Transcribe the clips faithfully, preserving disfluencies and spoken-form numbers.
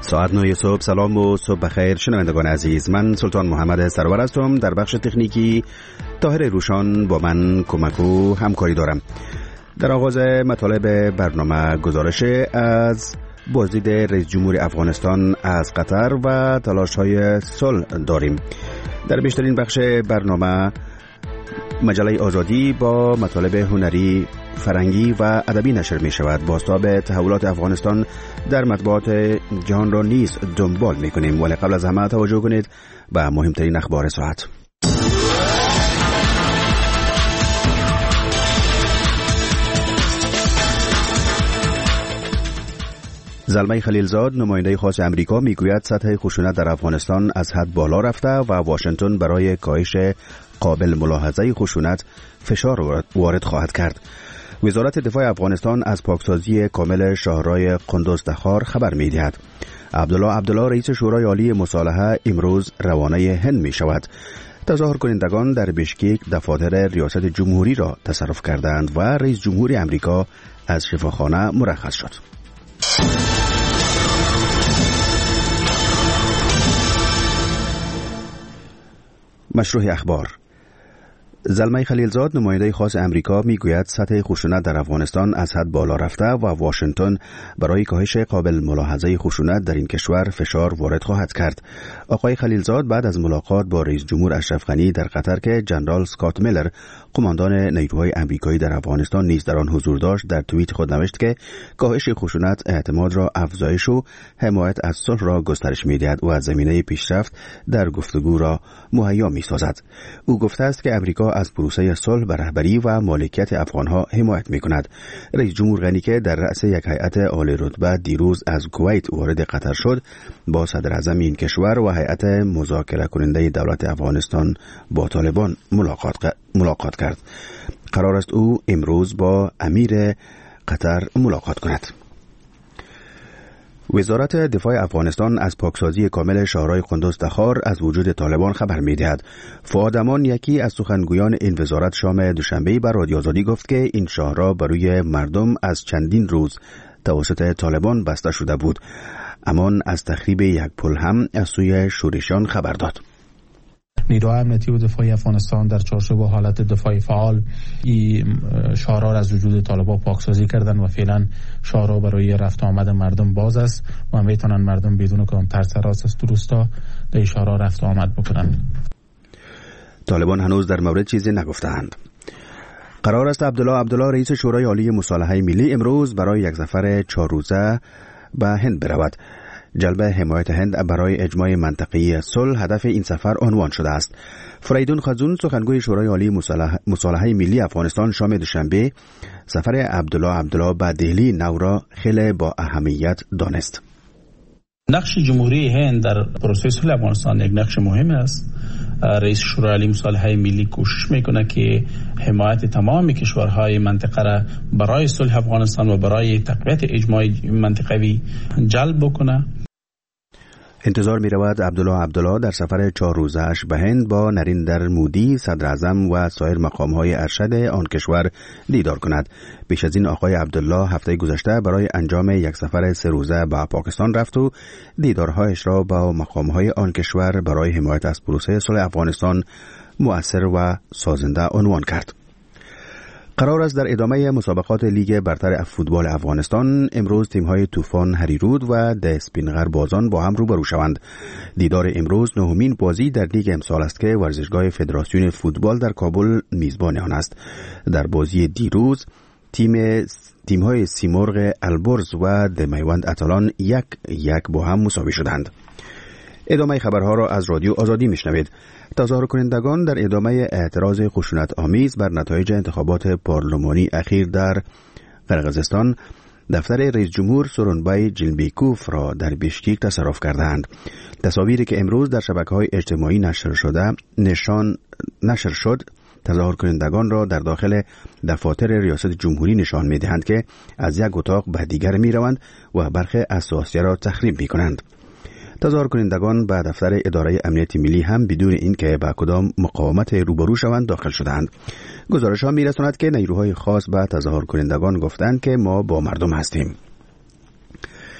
ساعت نه صبح. سلام و صبح بخیر شنوندگان عزیز، من سلطان محمد سرور هستم. در بخش تکنیکی طاهر روشان با من کمک و همکاری دارم. در آغاز مطالب برنامه گزارش از بازدید رئیس جمهور افغانستان از قطر و تلاش‌های صلح داریم. در بیشترین بخش برنامه مجله آزادی با مطالب هنری، فرهنگی و ادبی نشر می شود. بازتاب تحولات افغانستان در مطبوعات جهان را نیز دنبال می کنیم، ولی قبل از همه توجه کنید به مهمترین اخبار ساعت. زلمه خلیلزاد، نماینده خاص امریکا، میگوید سطح خشونت در افغانستان از حد بالا رفته و واشنگتن برای کاهش قابل ملاحظه خشونت فشار وارد خواهد کرد. وزارت دفاع افغانستان از پاکسازی کامل شهرهای قندوز تخار خبر می‌دهد. عبدالله عبدالله، رئیس شورای عالی مصالحه، امروز روانه هند می شود. تظاهر کنندگان در بشکیک دفاتر ریاست جمهوری را تصرف کردند و رئیس جمهور امریکا از شفاخانه مرخص شد. مشروع اخبار. زلمه خلیلزاد، نماینده خاص امریکا، میگوید سطح خشونت در افغانستان از حد بالا رفته و واشنگتن برای کاهش قابل ملاحظه خشونت در این کشور فشار وارد خواهد کرد. آقای خلیلزاد بعد از ملاقات با رئیس جمهور اشرف غنی در قطر که جنرال اسکات میلر، قماندان نیروهای امریکایی در افغانستان، نیز در آن حضور داشت، در توییت خود نوشت که کاهش خشونت اعتماد را افزایش و حمایت از صلح را گسترش می‌دهد و زمینه پیشرفت در گفتگو را مهیا می‌سازد. او گفته است که امریکا از پروسه صلح به رهبری و مالکیت افغانها حمایت می‌کند. رئیس جمهور غنی که در رأس یک هیئت عالی رتبه دیروز از کویت وارد قطر شد، با صدر اعظم این کشور و هیئت مذاکره کننده دولت افغانستان با طالبان ملاقات ملاقات کرد. قرار است او امروز با امیر قطر ملاقات کند. وزارت دفاع افغانستان از پاکسازی کامل شهرهای قندوز تخار از وجود طالبان خبر می‌دهد. فؤاد امان، یکی از سخنگویان این وزارت، شام دوشنبه بر رادیو آزادی گفت که این شهرها برای مردم از چندین روز توسط طالبان بسته شده بود. امان از تخریب یک پل هم از سوی شورشیان خبر داد. نیروهای امنیتی و دفاعی افغانستان در چارچوب حالت دفاعی فعال این شهرها را از وجود طالبان پاکسازی کردند و فعلا شهرها برای رفت آمد مردم باز است و میتونن مردم بدون کدام ترس راست است درستا در شهرها رفت آمد بکنند. طالبان هنوز در مورد چیزی نگفتند. قرار است عبدالله عبدالله، رئیس شورای عالی مصالحه ملی، امروز برای یک سفر چهار روزه به هند برود. جلب حمایت هند برای اجماع منطقه‌ای صلح هدف این سفر عنوان شده است. فریدون خزون، سخنگوی شورای عالی مصالحه ملی افغانستان، شام دوشنبه سفر عبدالله عبدالله به دهلی نو را خیلی با اهمیت دانست. نقش جمهوری هند در پروسه صلح افغانستان یک نقش مهم است. رئیس شورای عالی مصالحه ملی کوشش میکنه که حمایت تمام کشورهای منطقه را برای صلح افغانستان و برای تقویت اجماع منطقوی جلب بکنه. انتظار می رود عبدالله عبدالله در سفر چهار روزه‌اش به هند با نریندر مودی، صدر اعظم و سایر مقام‌های ارشد آن کشور دیدار کند. پیش از این آقای عبدالله هفته گذشته برای انجام یک سفر سه روزه به پاکستان رفت و دیدارهایش را با مقام‌های آن کشور برای حمایت از پروسه صلح افغانستان مؤثر و سازنده عنوان کرد. قرار است در ادامه مسابقات لیگ برتر فوتبال افغانستان امروز تیم‌های طوفان هریرود و دسپینغر بازان با هم روبرو شوند. دیدار امروز نهمین بازی در لیگ امسال است که ورزشگاه فدراسیون فوتبال در کابل میزبان آن است. در بازی دیروز تیم تیم‌های سیمرغ البرز و دمیوند اتالان یک یک با هم مساوی شدند. ادامه خبرها را از رادیو آزادی میشنوید. تظاهر کنندگان در ادامه اعتراض خشونت آمیز بر نتایج انتخابات پارلمانی اخیر در قرقیزستان دفتر رئیس جمهور سورونبای جیلبیکوف را در بشکیک تصرف کردند. تصاویری که امروز در شبکه‌های اجتماعی نشر شده نشان نشر شد تظاهر کنندگان را در داخل دفاتر ریاست جمهوری نشان می‌دهند که از یک اتاق به دیگر می‌روند و برخی اساسیه را تخریب می‌کنند. تظاهر کنندگان به دفتر اداره امنیت ملی هم بدون اینکه با کدام مقاومت روبرو شوند داخل شدند. گزارش ها می‌رساند که نیروهای خاص به تظاهر کنندگان گفتند که ما با مردم هستیم.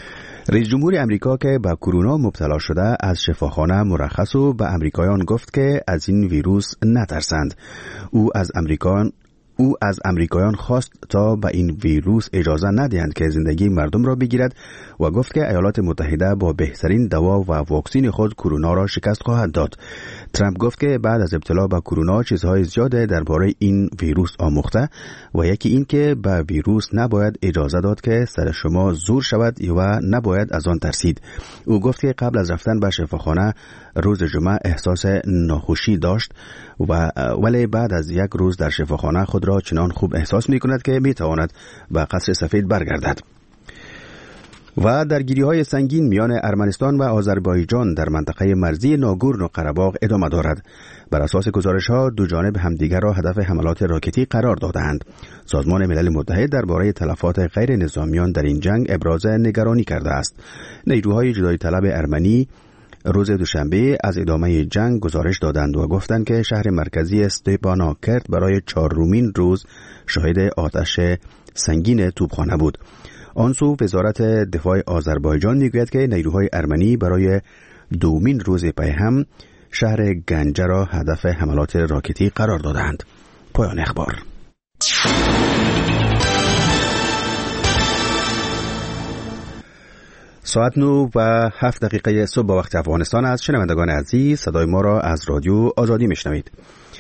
رئیس جمهور امریکا که به کرونا مبتلا شده از شفاخانه مرخص و به امریکایان گفت که از این ویروس نترسند. او از امریکایان او از امریکایان خواست تا به این ویروس اجازه ندهند که زندگی مردم را بگیرد و گفت که ایالات متحده با بهترین دوا و واکسن خود کرونا را شکست خواهد داد. ترامپ گفت که بعد از ابتلا به کرونا چیزهای زیاده درباره این ویروس آموخته و یکی این که به ویروس نباید اجازه داد که سر شما زور شود و نباید از آن ترسید. او گفت که قبل از رفتن به شفاخانه روز جمعه احساس ناخوشی داشت و ولی بعد از یک روز در شفاخانه خود را چنان خوب احساس می کند که می تواند به قصر سفید برگردد. و درگیری‌های سنگین میان ارمنستان و آذربایجان در منطقه مرزی ناگورنو قره‌باغ ادامه دارد. بر اساس گزارش‌ها دو جانب همدیگر را هدف حملات راکتی قرار دادند. سازمان ملل متحد درباره تلفات غیر نظامیان در این جنگ ابراز نگرانی کرده است. نیروهای جدایی طلب ارمنی روز دوشنبه از ادامه جنگ گزارش دادند و گفتند که شهر مرکزی استپاناکرت برای چهارمین روز شاهد آتش سنگین توپخانه بود. آن سو وزارت دفاع آذربایجان میگوید که نیروهای ارمنی برای دومین روز پی هم شهر گنجه را هدف حملات راکتی قرار دادند. پایان اخبار. ساعت نو و هفت دقیقه صبح با وقت افغانستان است. شنوندگان عزیز، صدای ما را از رادیو آزادی میشنوید.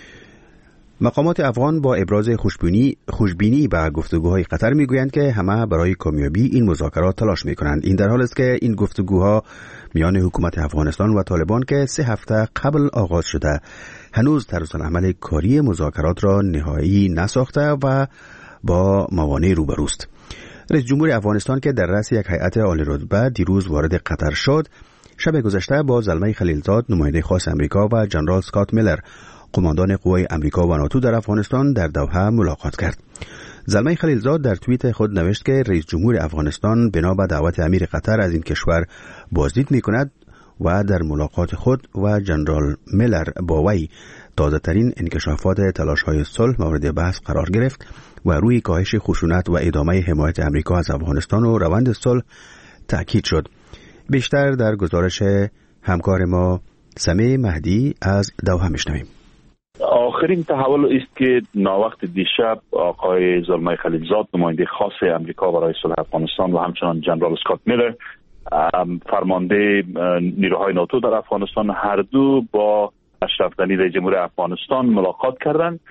مقامات افغان با ابراز خوشبینی خوشبینی به گفتگوهای قطر میگویند که همه برای کامیابی این مذاکرات تلاش میکنند. این در حالی است که این گفتگوها میان حکومت افغانستان و طالبان که سه هفته قبل آغاز شده هنوز طرزالعمل کاری مذاکرات را نهایی نساخته و با موانع روبروست. رئیس جمهور افغانستان که در رأس یک هیئت عالی رتبه دیروز وارد قطر شد، شب گذشته با زلمه خلیلزاد نماینده خاص امریکا و جنرال اسکات میلر قماندان قوای امریکا و ناتو در افغانستان در دوحه ملاقات کرد. زلمه خلیلزاد در توییت خود نوشت که رئیس جمهور افغانستان بنا به دعوت امیر قطر از این کشور بازدید می‌کند و در ملاقات خود و جنرال میلر با وی تازه ترین انکشافات تلاش‌های صلح مورد بحث قرار گرفت و روی کاهش خشونت و ادامه حمایت امریکا از افغانستان و روند صلح تأکید شد. بیشتر در گزارش همکار ما سمیع مهدی از دوحه میشنویم. آخرین تحول است که ناوقت دیشب آقای زلمه خلیلزاد نماینده خاص امریکا برای صلح افغانستان و همچنان جنرال اسکات میلر فرمانده نیروهای ناتو در افغانستان هر دو با اشرف غنی رئیس جمهور افغانستان ملاقات کردند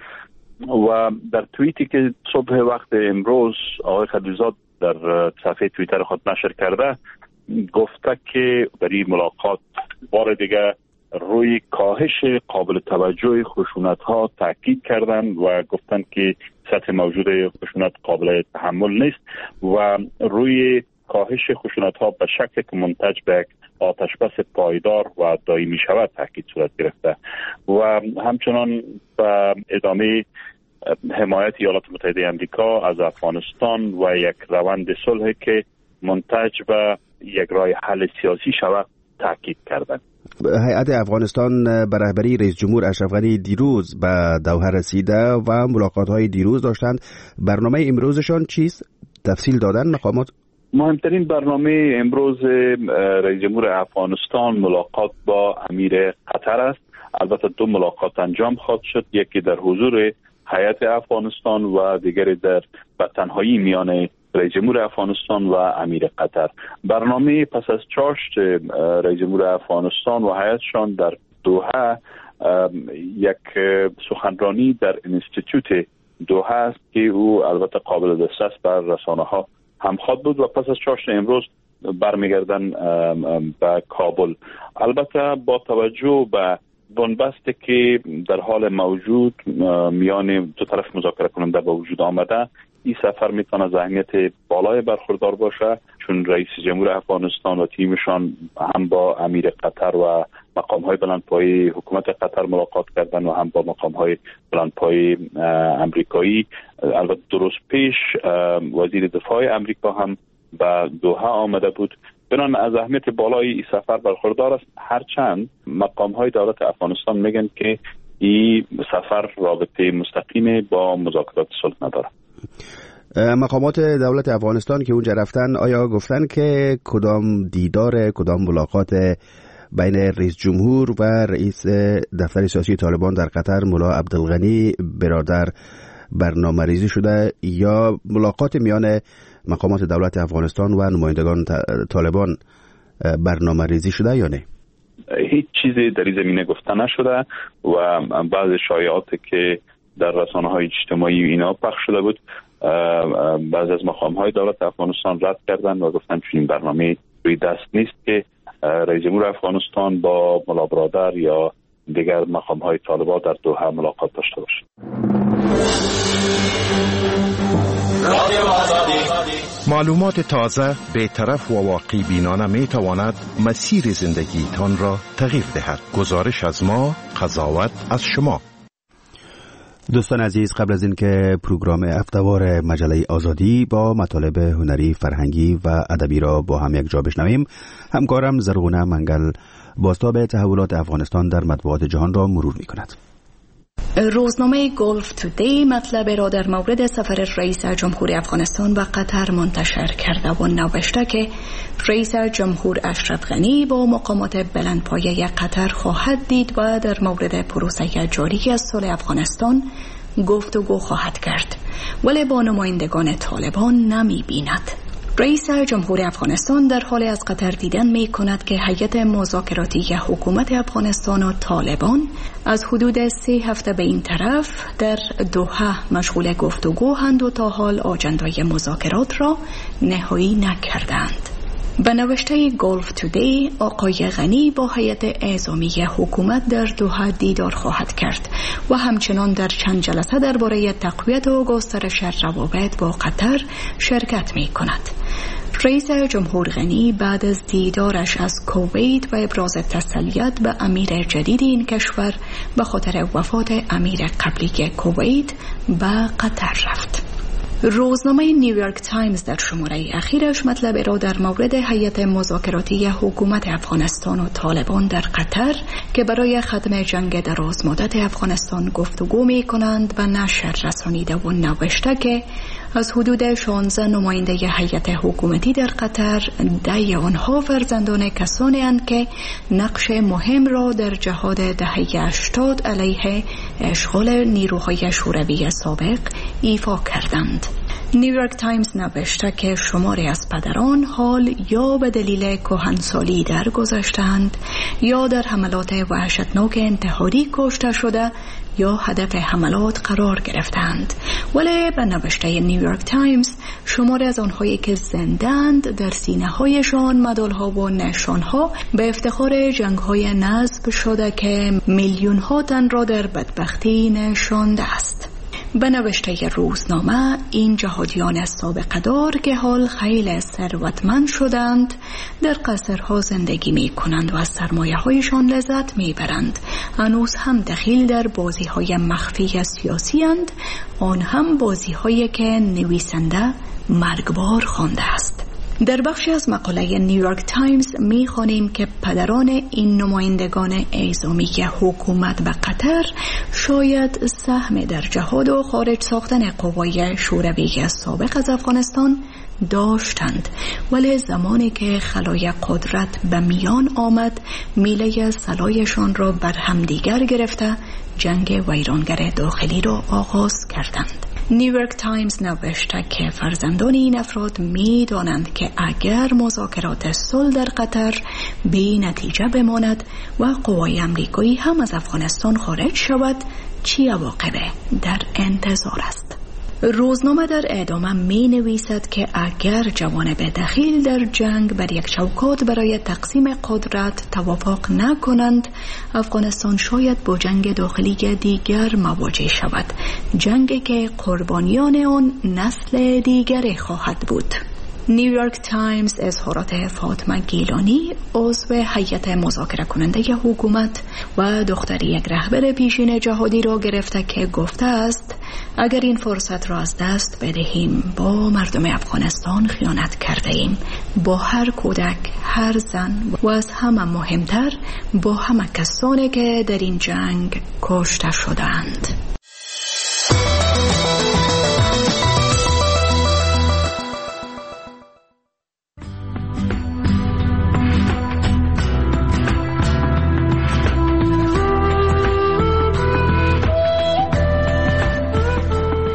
و در توییتی که صبح وقت امروز آقای خلیلزاد در صفحه توییتر خود نشر کرده گفته که در این ملاقات بار دیگه روی کاهش قابل توجه خشونت ها تاکید کردند و گفتند که سطح موجود خشونت قابل تحمل نیست و روی کاهش خشونت ها به شکل که منتج به آتش بس پایدار و دائمی شود تاکید صورت گرفته و همچنان به ادامه حمایت ایالات متحده آمریکا از افغانستان و یک روند صلح که منتج به یک راه حل سیاسی شود تاکید کردند. هیئت افغانستان به رهبری رئیس جمهور اشرف غنی دیروز به دوحه رسیده و ملاقات‌های دیروز داشتند. برنامه امروزشان چیست؟ تفصیل دادن مقامات؟ مهمترین برنامه امروز رئیس جمهور افغانستان ملاقات با امیر قطر است. البته دو ملاقات انجام خواهد شد، یکی در حضور هیئت افغانستان و دیگری در به تنهایی میان رئیس جمهور افغانستان و امیر قطر. برنامه پس از چاشت رئیس جمهور افغانستان و هیئتشان در دوحه یک سخنرانی در انستیتوت دوحه است که او البته قابل دسترس بر رسانه ها هم خواهد بود و پس از چاشت امروز برمیگردن به کابل. البته با توجه به بنبستی که در حال موجود میان دو طرف مذاکره کننده به وجود آمده، این سفر میتونه از اهمیت بالای برخوردار باشه، چون رئیس جمهور افغانستان و تیمشان هم با امیر قطر و مقام‌های بلندپایه حکومت قطر ملاقات کردن و هم با مقام‌های بلندپایه امریکایی. البته دو روز پیش وزیر دفاع امریکا هم به دوحه آمده بود. بنان از اهمیت بالای این سفر برخوردار است، هرچند مقام‌های دولت افغانستان میگن که این سفر رابطه مستقیم با مذاکرات صلح نداره. مقامات دولت افغانستان که اونجا رفتن آیا گفتن که کدام دیدار کدام ملاقات بین رئیس جمهور و رئیس دفتر سیاسی طالبان در قطر ملا عبدالغنی برادر برنامه ریزی شده یا ملاقات میان مقامات دولت افغانستان و نمایندگان طالبان برنامه ریزی شده یا نه؟ هیچ چیزی در این زمینه گفته نشده و بعض شایعاتی که در رسانه‌های اجتماعی اینا پخش شده بود بعض از مقام‌های دولت افغانستان رد کردن و گفتن چنین برنامه روی دست نیست که رئیس جمهور افغانستان با ملا برادر یا دیگر مقام‌های طالبان در دوحه ملاقات داشته باشه. معلومات تازه، بی‌طرف و واقعی بینانه می تواند مسیر زندگی تان را تغییر دهد. گزارش از ما، قضاوت از شما. دوستان عزیز، قبل از اینکه پروگرام هفته‌وار مجله آزادی با مطالب هنری، فرهنگی و ادبی را با هم یک جا بشنویم، همکارم زرغونه منگل بازتاب تحولات افغانستان در مطبوعات جهان را مرور می‌کند. روزنامه گلف تودی مطلب را در مورد سفر رئیس جمهور افغانستان و قطر منتشر کرده و نوشته که رئیس جمهور اشرف غنی با مقامات بلندپایه قطر خواهد دید و در مورد پروسه جاری از صلح افغانستان گفتگو خواهد کرد، ولی با نمایندگان طالبان نمی بیند. رئیس جمهور افغانستان در حال از قطر دیدن می کند که هیئت مذاکراتی حکومت افغانستان و طالبان از حدود سه هفته به این طرف در دوحه مشغول گفتگوند و تا حال آجندای مذاکرات را نهایی نکردند. به نوشته گلف تودی، آقای غنی با هیئت اعزامی حکومت در دوحه دیدار خواهد کرد و همچنان در چند جلسه درباره تقویت و گسترش روابط با قطر شرکت می کند. رئیس جمهور غنی بعد از دیدارش از کویت و ابراز تسلیت به امیر جدید این کشور به خاطر وفات امیر قبلی کویت به قطر رفت. روزنامه نیویورک تایمز در شماره اخیرش مطلب را در مورد هیئت مذاکراتی حکومت افغانستان و طالبان در قطر که برای ختم جنگ دراز مدت افغانستان گفتگو می کنند و نشر رسانیده و نوشته که از حدود شانزده نماینده هیئت حکومتی در قطر ده آنها فرزندان کسانی اند که نقش مهم را در جهاد دهه هشتاد علیه اشغال نیروهای شوروی سابق ایفا کردند. نیویورک تایمز نوشته که شماری از پدران حال یا به دلیل کهنسالی درگذشتند یا در حملات وحشتناک انتحاری کشته شده یا هدف حملات قرار گرفتند، ولی به نوشته نیویورک تایمز شماری از آنهایی که زندند در سینه هایشان مدال ها و نشان ها به افتخار جنگ های نصب شده که میلیون ها تن را در بدبختی نشانده است. به نوشته روزنامه این جهادیان سابقه دار که حال خیلی ثروتمند شدند در قصرها زندگی می کنند و از سرمایه هایشان لذت می برند. هنوز هم دخیل در بازی های مخفی سیاسی اند، آن هم بازی هایی که نویسنده مرگبار خوانده است. در بخشی از مقاله نیویورک تایمز می خوانیم که پدران این نمایندگان اعزامی حکومت به قطر شاید سهم در جهاد و خارج ساختن قوای شوروی سابق از افغانستان داشتند، ولی زمانی که خلای قدرت به میان آمد میله سلایشان را بر همدیگر گرفته جنگ ویرانگر داخلی را آغاز کردند. نیویورک تایمز نوشته که فرزندان این افراد می دانند که اگر مذاکرات صلح در قطر بی نتیجه بماند و قوای امریکایی هم از افغانستان خارج شود، چی عواقب در انتظار است. روزنامه در ادامه می نویسد که اگر جوانب دخیل در جنگ بر یک چوکات برای تقسیم قدرت توافق نکنند، افغانستان شاید با جنگ داخلی دیگر مواجه شود، جنگی که قربانیان آن نسل دیگری خواهد بود. نیویورک تایمز اظهارات فاطمه گیلانی عضو هیئت مذاکره کننده حکومت و دختر یک رهبر پیشین جهادی را گرفته که گفته است اگر این فرصت را از دست بدهیم با مردم افغانستان خیانت کرده ایم، با هر کودک، هر زن و از همه مهمتر با همه کسانی که در این جنگ کشته شدند.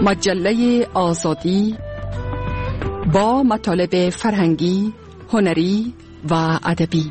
مجله آزادی با مطالب فرهنگی، هنری و ادبی.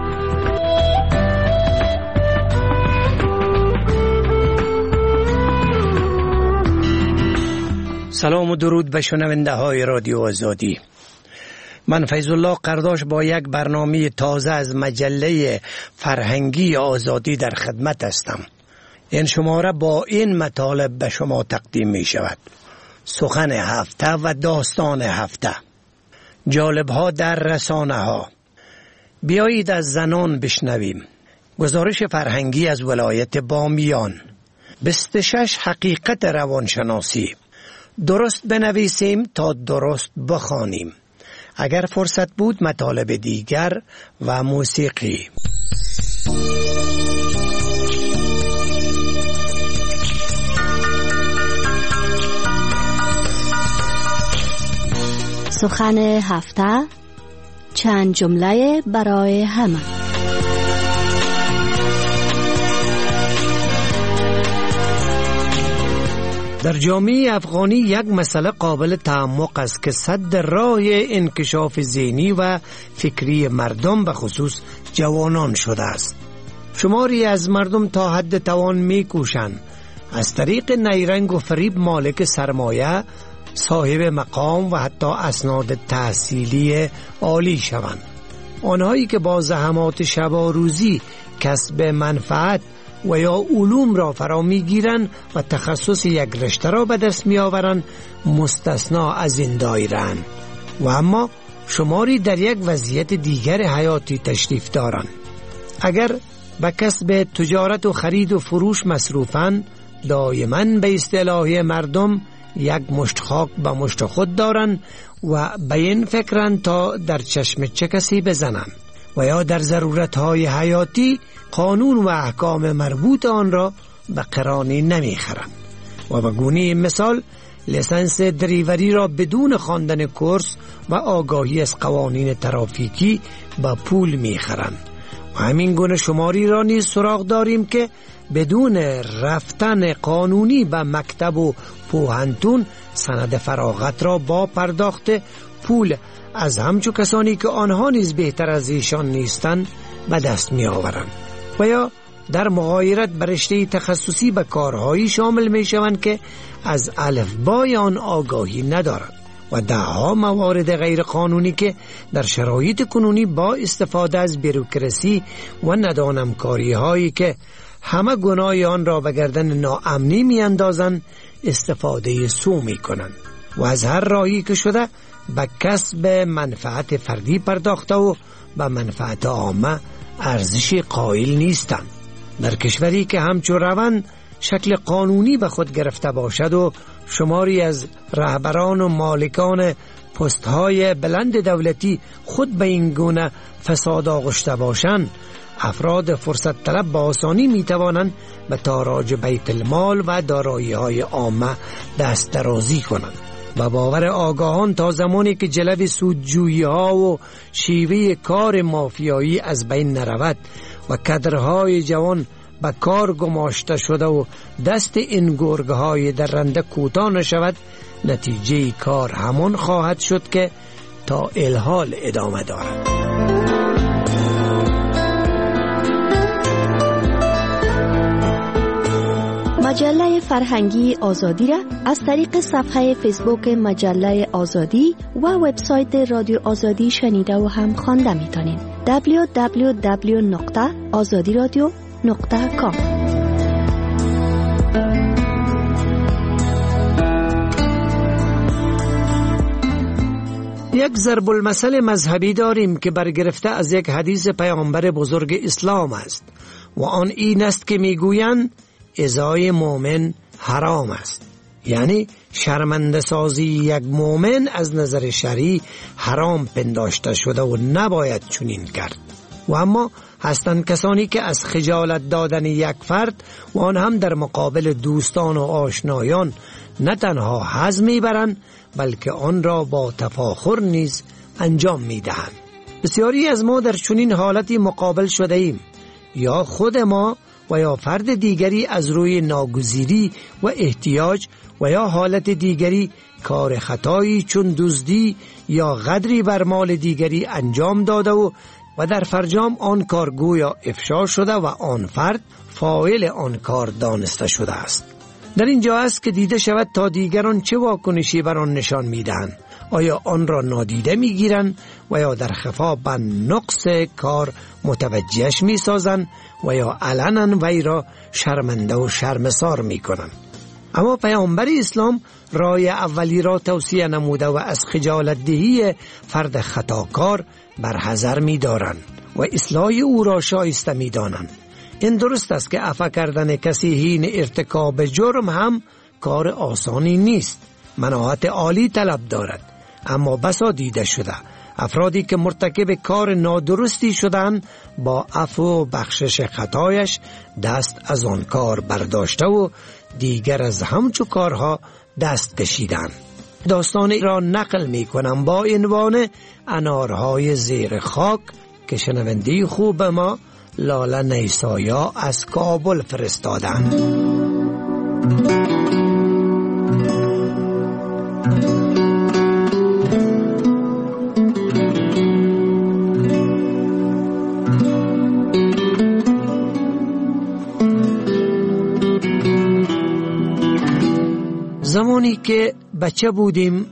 سلام و درود به شنونده های رادیو آزادی. من فیض الله قرداش با یک برنامه تازه از مجله فرهنگی آزادی در خدمت هستم. این شماره با این مطالب به شما تقدیم می شود: سخن هفته و داستان هفته، جالب‌ها در رسانه ها. بیایید از زنان بشنویم. گزارش فرهنگی از ولایت بامیان. بیست و شش حقیقت روانشناسی. درست بنویسیم تا درست بخوانیم. اگر فرصت بود مطالب دیگر و موسیقی. سخن هفته، چند جمله برای همه. در جامعه افغانی یک مسئله قابل تعمق است که سد راه انکشاف ذهنی و فکری مردم به خصوص جوانان شده است. شماری از مردم تا حد توان می‌کوشند از طریق نیرنگ و فریب مالک سرمایه، صاحب مقام و حتی اسناد تحصیلی عالی شوند. آنهایی که با زحمات شب و روزی کسب منفعت و یا علوم را فرا میگیرند و تخصص یک رشته را به دست میآورند مستثنا از این دایره‌اند. و اما شماری در یک وضعیت دیگر حیاتی تشریف دارند. اگر به کسب تجارت و خرید و فروش مصروفند، دائما به اصطلاح مردم یک مشت خاک به مشت خود دارند و به این فکرند تا در چشم چه کسی بزنند و یا در ضرورتهای حیاتی قانون و احکام مربوط آن را به قرانی نمیخرند و به گونه مثال لیسانس دریوری را بدون خواندن کورس و آگاهی از قوانین ترافیکی با پول میخرند. و همین گونه شماری را نیز سراغ داریم که بدون رفتن قانونی به مکتب و پوهنتون سند فراغت را با پرداخت پول از همچو کسانی که آنها نیز بهتر از ایشان نیستند به دست می آورند و یا در مغایرت به رشته تخصصی به کارهایی شامل می شوند که از الفبای آن آگاهی ندارند و دهها موارد غیر قانونی که در شرایط کنونی با استفاده از بروکراسی و ندانمکاری هایی که همه گناه آن را به گردن ناامنی می اندازند استفاده سو می کنند و از هر راهی که شده به کسب منفعت فردی پرداخته و به منفعت عامه ارزش قائل نیستند. در کشوری که همچون روند شکل قانونی به خود گرفته باشد و شماری از رهبران و مالکان پست‌های بلند دولتی خود به این گونه فساد آغشته باشند، افراد فرصت طلب با آسانی می توانند به تاراج بیت المال و دارایی‌های عامه دست درازی کنند. و باور آگاهان تا زمانی که جلب سودجویی‌ها و شیوه کار مافیایی از بین نرود و کادرهای جوان به کار گماشته شده و دست این گرگ‌های درنده کوتاه نشود، نتیجه کار همان خواهد شد که تا الحال ادامه دارد. مجله فرهنگی آزادی را از طریق صفحه فیسبوک مجله آزادی و وبسایت رادیو آزادی شنیده و هم خوانده می‌تونید. دبلیو دبلیو دبلیو نقطه آزادی رادیو نقطه کام. یک ضرب المثل مذهبی داریم که برگرفته از یک حدیث پیامبر بزرگ اسلام است و آن این است که میگویند ازای مومن حرام است، یعنی شرمنده سازی یک مومن از نظر شرعی حرام پنداشته شده و نباید چنین کرد. و اما هستند کسانی که از خجالت دادن یک فرد و آن هم در مقابل دوستان و آشنایان نه تنها حظ میبرند بلکه آن را با تفاخر نیز انجام میدهند. بسیاری از ما در چنین حالتی مقابل شده ایم، یا خود ما و یا فرد دیگری از روی ناگزیری و احتیاج و یا حالت دیگری کار خطایی چون دزدی یا غدری بر مال دیگری انجام داده و و در فرجام آن کار گویا افشا شده و آن فرد فاعل آن کار دانسته شده است. در اینجا است که دیده شود تا دیگران چه واکنشی بر آن نشان میدهند. آیا آن را نادیده میگیرند و یا در خفا به نقص کار متوجهش میسازند و یا علنا وی را شرمنده و شرمسار میکنند. اما پیامبر اسلام رای اولی را توصیه نموده و از خجالت دهی فرد خطاکار برحذر می‌دارند و اصلاح او را شایسته می‌دانند. این درست است که عفو کردن کسی حین ارتکاب جرم هم کار آسانی نیست. مناعت عالی طلب دارد، اما بسا دیده شده افرادی که مرتکب کار نادرستی شدند با عفو و بخشش خطایش دست از آن کار برداشته و دیگر از همچو کارها دست کشیدند. داستانی را نقل می کنم با عنوان انارهای زیر خاک که شنونده خوب ما لاله نیسایا از کابل فرستادند. زمانی که بچه بودیم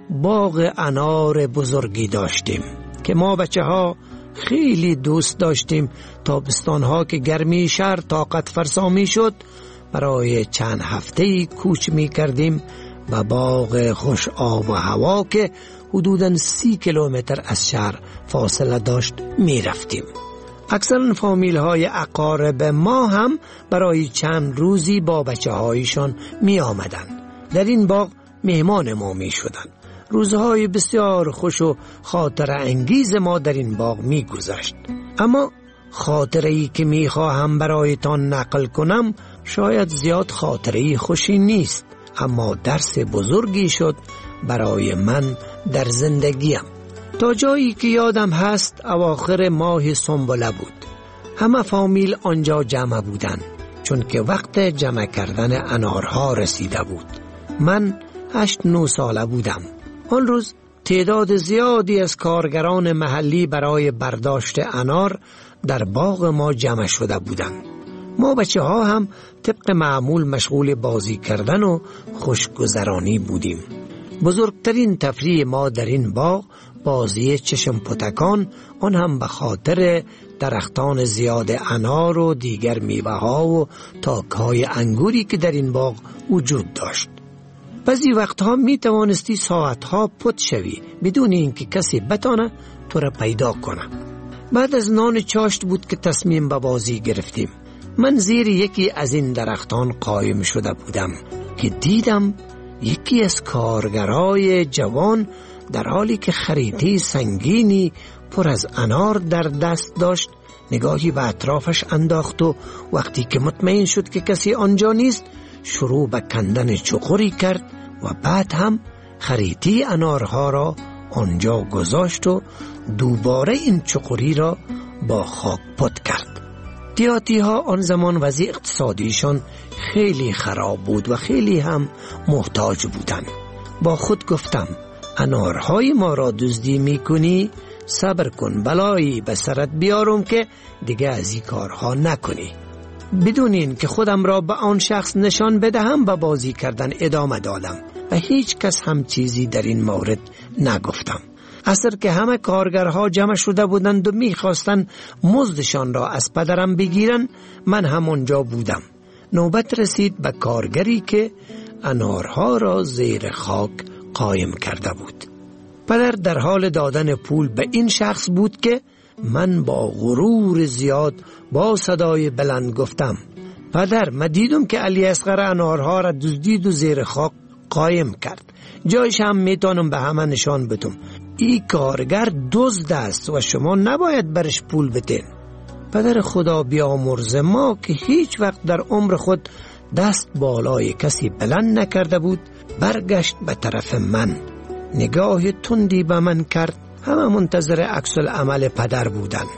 باغ انار بزرگی داشتیم که ما بچه ها خیلی دوست داشتیم. تابستان ها که گرمی شهر طاقت فرسا می شد برای چند هفته کوچ می کردیم و باغ خوش آب و هوا که حدوداً سی کیلومتر از شهر فاصله داشت می رفتیم. اکثر فامیل های اقارب ما هم برای چند روزی با بچه هایشان می آمدن. در این باغ مهمان ما می شدن. روزهای بسیار خوش و خاطر انگیز ما در این باغ می گذشت. اما خاطره‌ای که می خواهم برایتان نقل کنم شاید زیاد خاطره‌ای خوشی نیست، اما درس بزرگی شد برای من در زندگیم. تا جایی که یادم هست اواخر ماه سنبله بود. همه فامیل آنجا جمع بودن چون که وقت جمع کردن انارها رسیده بود. من هشت نو ساله بودم. آن روز تعداد زیادی از کارگران محلی برای برداشت انار در باغ ما جمع شده بودند. ما بچه ها هم طبق معمول مشغول بازی کردن و خوشگذرانی بودیم. بزرگترین تفریح ما در این باغ بازی چشم پتکان، آن هم به خاطر درختان زیاد انار و دیگر میوه ها و تاک های انگوری که در این باغ وجود داشت. بعضی وقتها می توانستی ساعتها پت شوی بدون اینکه کسی بتانه تو را پیدا کنه. بعد از نان چاشت بود که تصمیم به بازی گرفتیم. من زیر یکی از این درختان قایم شده بودم که دیدم یکی از کارگرای جوان در حالی که خریطه سنگینی پر از انار در دست داشت نگاهی به اطرافش انداخت و وقتی که مطمئن شد که کسی آنجا نیست شروع به کندن چغوری کرد و بعد هم خریطه انارها را آنجا گذاشت و دوباره این چغوری را با خاک پت کرد. دیاتی ها آن زمان وضع اقتصادیشان خیلی خراب بود و خیلی هم محتاج بودند. با خود گفتم انارهای ما را دزدی میکنی؟ صبر کن بلایی به سرت بیارم که دیگه از این کارها نکنی. بدون این که خودم را به آن شخص نشان بدهم و بازی کردن ادامه دادم و هیچ کس هم چیزی در این مورد نگفتم. عصر که همه کارگرها جمع شده بودند و میخواستند مزدشان را از پدرم بگیرن، من هم آنجا بودم. نوبت رسید به کارگری که انارها را زیر خاک قایم کرده بود. پدر در حال دادن پول به این شخص بود که من با غرور زیاد با صدای بلند گفتم پدر، من دیدم که علی اصغر انارها را دزدید و زیر خاک قایم کرد. جایش هم میتونم به همه نشان بدم. این کارگر دزد است و شما نباید برش پول بدین. پدر خدا بیامرز ما که هیچ وقت در عمر خود دست بالای کسی بلند نکرده بود برگشت به طرف من، نگاه تندی به من کرد. همه منتظر عکس العمل پدر بودن.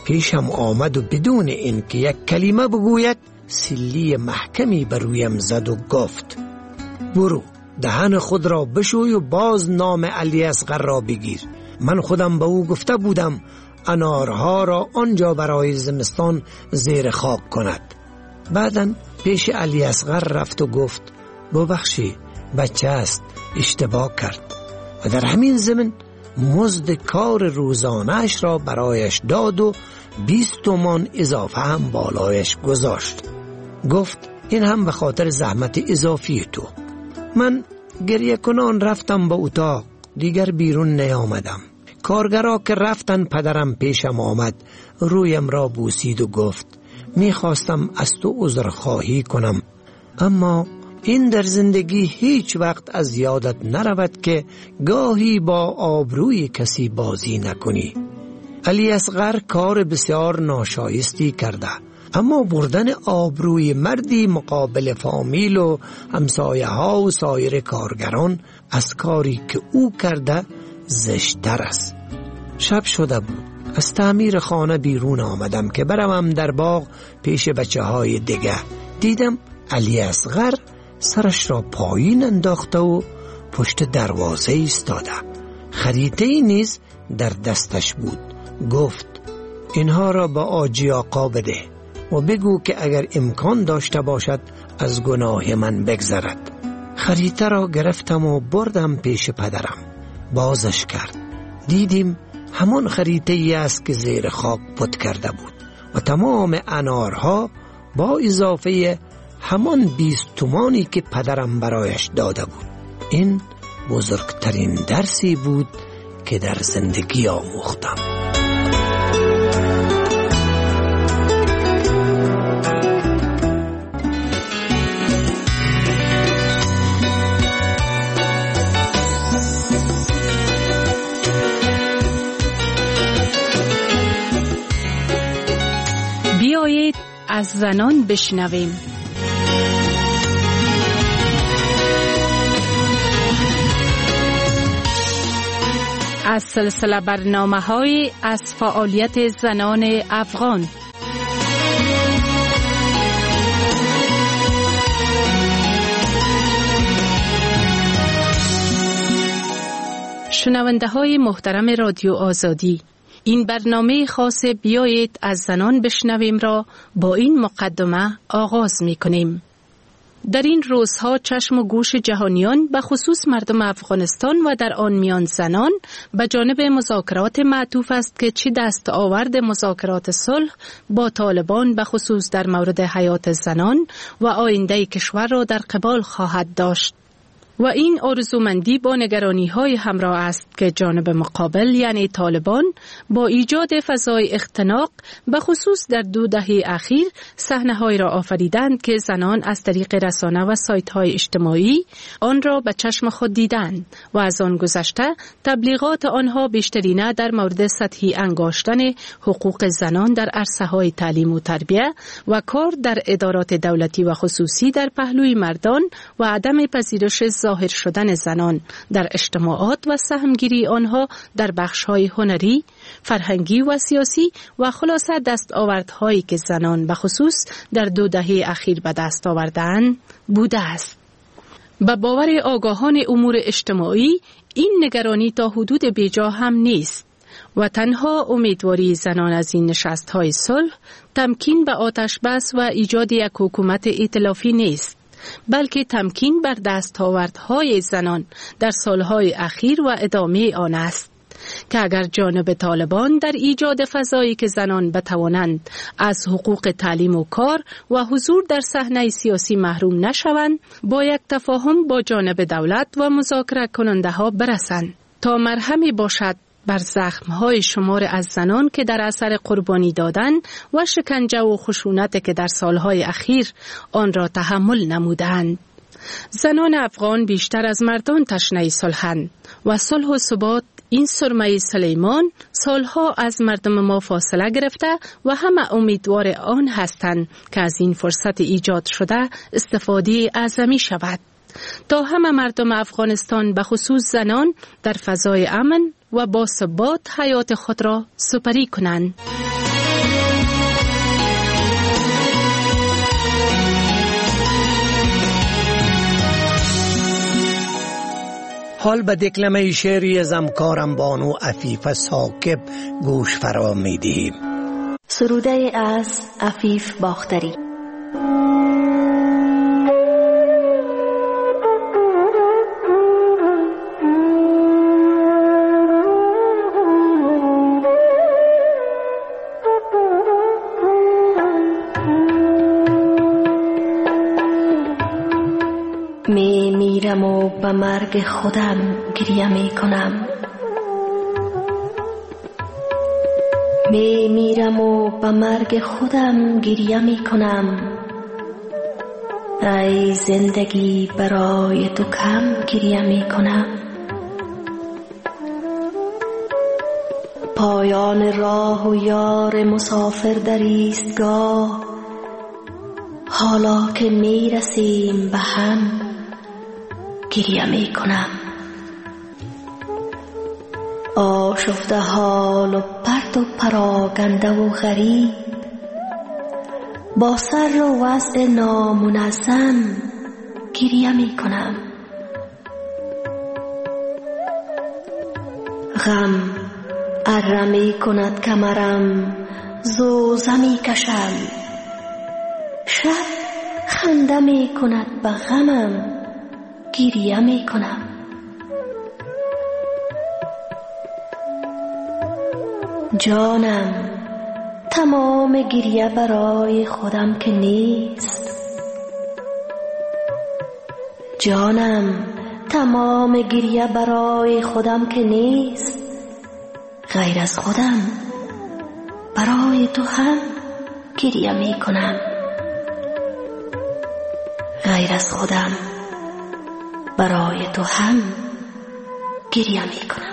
پیشم آمد و بدون اینکه یک کلمه بگوید سلی محکمی بر رویم زد و گفت برو دهن خود را بشوی و باز نام علی اصغر را بگیر. من خودم به او گفته بودم انارها را آنجا برای زمستان زیر خاک کند. بعداً پیش علی اصغر رفت و گفت ببخشی بچه است اشتباه کرد و در همین زمن مزد کار روزانه‌اش را برایش داد و بیست تومان اضافه هم بالایش گذاشت. گفت این هم به خاطر زحمت اضافی تو. من گریه کنان رفتم به اتاق، دیگر بیرون نیامدم. کارگرا که رفتن پدرم پیشم آمد، رویم را بوسید و گفت میخواستم از تو عذرخواهی کنم، اما این در زندگی هیچ وقت از یادت نرود که گاهی با آبروی کسی بازی نکنی. علی اصغر کار بسیار ناشایستی کرده، اما بردن آبروی مردی مقابل فامیل و همسایه ها و سایر کارگران از کاری که او کرده زشتر است. شب شده بود. از تعمیر خانه بیرون آمدم که بروم در باغ پیش بچه های دیگه. دیدم علی اصغر سرش را پایین انداخته و پشت دروازه ایستاده. خریطه‌ای نیز در دستش بود. گفت اینها را به آجی آقا بده و بگو که اگر امکان داشته باشد از گناه من بگذرد. خریطه را گرفتم و بردم پیش پدرم. بازش کرد. دیدیم همان خریطه ای است که زیر خاک پت کرده بود و تمام انارها با اضافه همان بیست تومانی که پدرم برایش داده بود. این بزرگترین درسی بود که در زندگی آموختم. بیایید از زنان بشنویم. از سلسله برنامه‌های از فعالیت زنان افغان. شنونده های محترم رادیو آزادی، این برنامه خاص بیایید از زنان بشنویم را با این مقدمه آغاز می کنیم. در این روزها چشم و گوش جهانیان به خصوص مردم افغانستان و در آن میان زنان به جانب مذاکرات معطوف است که چه دست آورد مذاکرات صلح با طالبان به خصوص در مورد حیات زنان و آینده کشور را در قبال خواهد داشت. و این آرزومندی با نگرانی‌های همراه است که جانب مقابل یعنی طالبان با ایجاد فضای اختناق به خصوص در دو دهه اخیر صحنه‌هایی را آفریدند که زنان از طریق رسانه و سایت‌های اجتماعی آن را به چشم خود دیدند و از آن گذشته تبلیغات آنها بیشترینه در مورد سطحی انگاشتن حقوق زنان در عرصه‌های تعلیم و تربیت و کار در ادارات دولتی و خصوصی در پهلوی مردان و عدم پذیرش ظاهر شدن زنان در اجتماعات و سهمگیری آنها در بخش‌های هنری، فرهنگی و سیاسی و خلاصه دستاوردهایی که زنان به خصوص در دو دهه اخیر به دست آوردند بوده است. به باور آگاهان امور اجتماعی این نگرانی تا حدود بیجا هم نیست و تنها امیدواری زنان از این نشست‌های صلح تمکین به آتش بس و ایجاد یک حکومت ائتلافی نیست، بلکه تمکین بر دستاوردهای زنان در سالهای اخیر و ادامه آن است که اگر جانب طالبان در ایجاد فضایی که زنان بتوانند از حقوق تعلیم و کار و حضور در صحنه سیاسی محروم نشوند، با یک تفاهم با جانب دولت و مذاکره کننده ها برسند تا مرهمی باشد بر زخم‌های شمار از زنان که در اثر قربانی دادن و شکنجه و خشونت که در سالهای اخیر آن را تحمل نمودند. زنان افغان بیشتر از مردان تشنه صلحند و صلح و ثبات این سرمه سلیمان سالها از مردم ما فاصله گرفته و همه امیدوار آن هستند که از این فرصت ایجاد شده استفاده اعظمی شود تا همه مردم افغانستان به خصوص زنان در فضای امن و با ثبات حیات خود را سپری کنند. حال به دکلمه شعری از همکارم بانو عفیف ساکب گوش فرا می دهیم. سروده از عفیف باختری. می میرم و به مرگ خودم گریه می کنم. می میرم و به مرگ خودم گریه می کنم. ای زندگی برای تو کم گریه می کنم. پایان راه و یار مسافر در ایستگاه، حالا که می رسیم به هم گریه می کنم. آشفته حال و پرت و پراگنده و غریب، با سر و وضع نامنظم گریه می کنم. غم اره می کند کمرم، زوزه می کشم. شب خنده می کند به غمم گریه می کنم. جانم تمام گریه برای خودم که نیست. جانم تمام گریه برای خودم که نیست. غیر از خودم برای تو هم گریه می کنم. غیر از خودم برای تو هم گریه می کنم.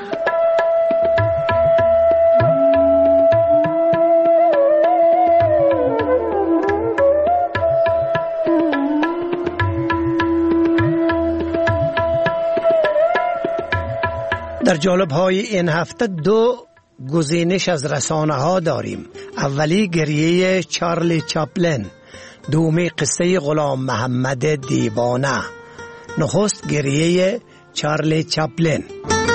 در جالب های این هفته دو گزینش از رسانه ها داریم. اولی گریه چارلی چاپلین، دومی قصه غلام محمد دیوانه. نخست گریه چارلی چاپلین.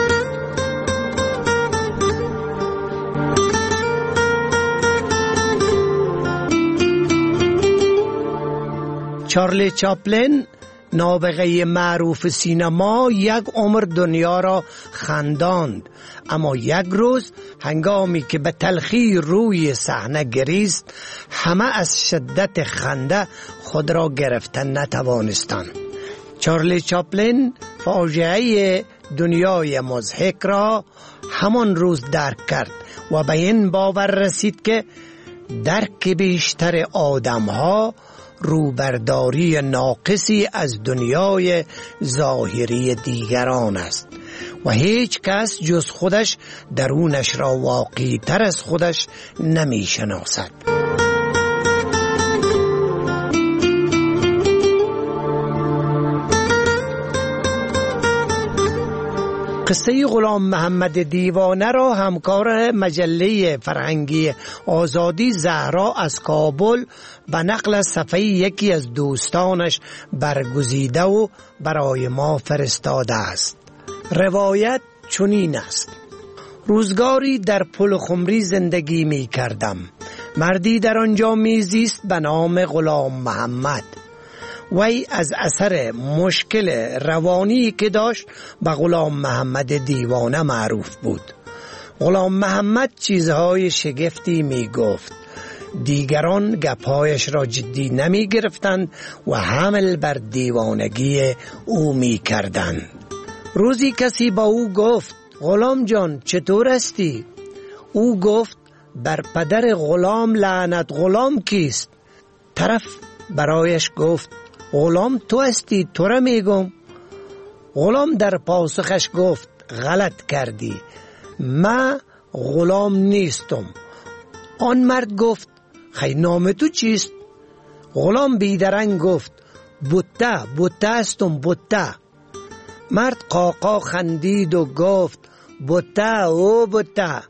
چارلی چاپلین نابغه معروف سینما یک عمر دنیا را خنداند، اما یک روز هنگامی که به تلخی روی صحنه گریست، همه از شدت خنده خود را گرفتن نتوانستند. چارلی چاپلین فاجعه دنیای مضحک را همان روز درک کرد و به این باور رسید که درک بیشتر آدم‌ها روبرداری ناقصی از دنیای ظاهری دیگران است و هیچ کس جز خودش درونش را واقعی تر از خودش نمی شناسد. قصه غلام محمد دیوانه را همکار مجله فرهنگی آزادی زهرا از کابل به نقل از صفحه یکی از دوستانش برگزیده و برای ما فرستاده است. روایت چنین است: روزگاری در پل خمری زندگی می کردم. مردی در آنجا می زیست به نام غلام محمد. وی از اثر مشکل روانی که داشت به غلام محمد دیوانه معروف بود. غلام محمد چیزهای شگفتی می گفت. دیگران گپایش را جدی نمی گرفتند و حمل بر دیوانگی او می کردند. روزی کسی با او گفت: غلام جان چطور هستی؟ او گفت: بر پدر غلام لعنت، غلام کیست؟ طرف برایش گفت: غلام تو هستی، تو را میگم. غلام در پاسخش گفت: غلط کردی، من غلام نیستم. آن مرد گفت: خی نام تو چیست؟ غلام بیدرنگ گفت: بوته، بوته هستم، بوته. مرد قاقا خندید و گفت: بوته او بوته.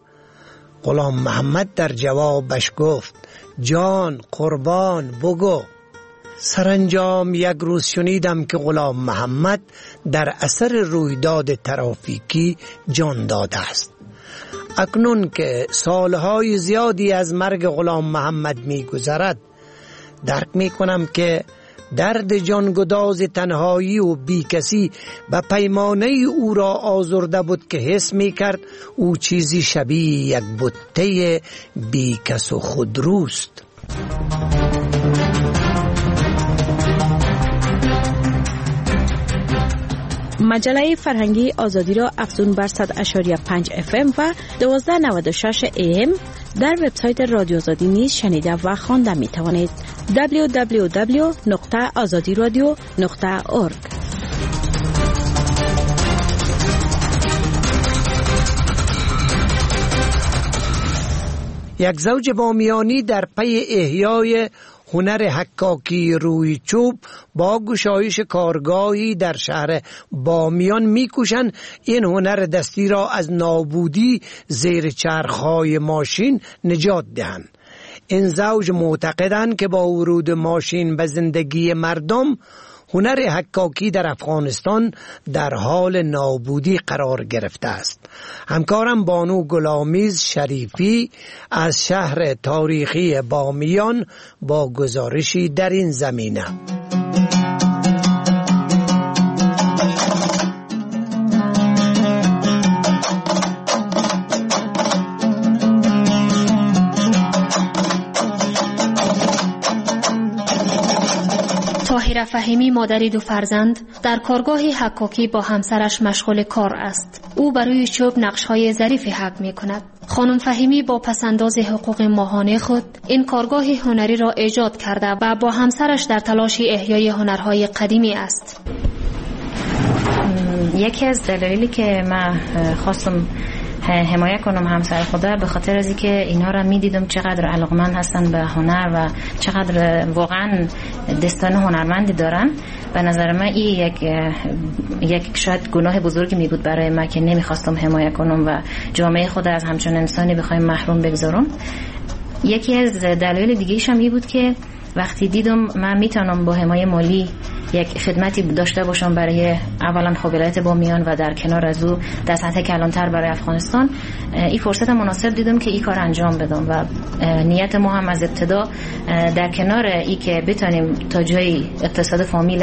غلام محمد در جوابش گفت: جان قربان بگو. سرانجام یک روز شنیدم که غلام محمد در اثر رویداد ترافیکی جان داده است. اکنون که سالهای زیادی از مرگ غلام محمد می گذرد، درک می کنم که درد جانگداز تنهایی و بی کسی و پیمانه او را آزرده بود که حس می کرد او چیزی شبیه یک بته بی کس و خودروست. مجله فرهنگی آزادی را افزون بر صد و شش و پنج اف ام و دوازده نود و شش ای ام در وبسایت رادیو آزادی نیز شنیده و خوانده می توانید. دبلیو دبلیو دبلیو نقطه آزادی رادیو نقطه اورگ. یک زوج بامیانی در پی احیای هنر حکاکی روی چوب با گشایش کارگاهی در شهر بامیان میکوشند این هنر دستی را از نابودی زیر چرخهای ماشین نجات دهند. این زوج معتقدند که با ورود ماشین به زندگی مردم، هنر حکاکی در افغانستان در حال نابودی قرار گرفته است. همکارم بانو گلامیز شریفی از شهر تاریخی بامیان با گزارشی در این زمینه. طاهره فهیمی مادری دو فرزند در کارگاه حکاکی با همسرش مشغول کار است. او برای چوب نقش‌های ظریفی حک می‌کند. خانم فهیمی با پسنداز حقوق ماهانه خود این کارگاه هنری را ایجاد کرده و با همسرش در تلاش احیای هنرهای قدیمی است. یکی از دلایلی که من خواستم حمایت کنم همسر خدا به خاطر از اینکه اینا را میدیدم چقدر علاقمند هستن به هنر و چقدر واقعا دستان هنرمندی دارن. به نظر من این یک یک شاید گناه بزرگی می بود برای من که نمیخواستم حمایت کنم و جامعه خود از همچون انسانی بخوایم محروم بگذارم. یکی از دلایل دیگه‌ایش هم این بود که وقتی دیدم من میتونم با حمایت مالی یک خدمتی داشته باشم برای اولا خبرات بامیان و در کنار از او در سطح کلانتر برای افغانستان، این فرصت مناسب دیدم که این کار انجام بدم و نیت ما هم از ابتدا در کنار این که بتونیم تا جای اقتصاد فامیل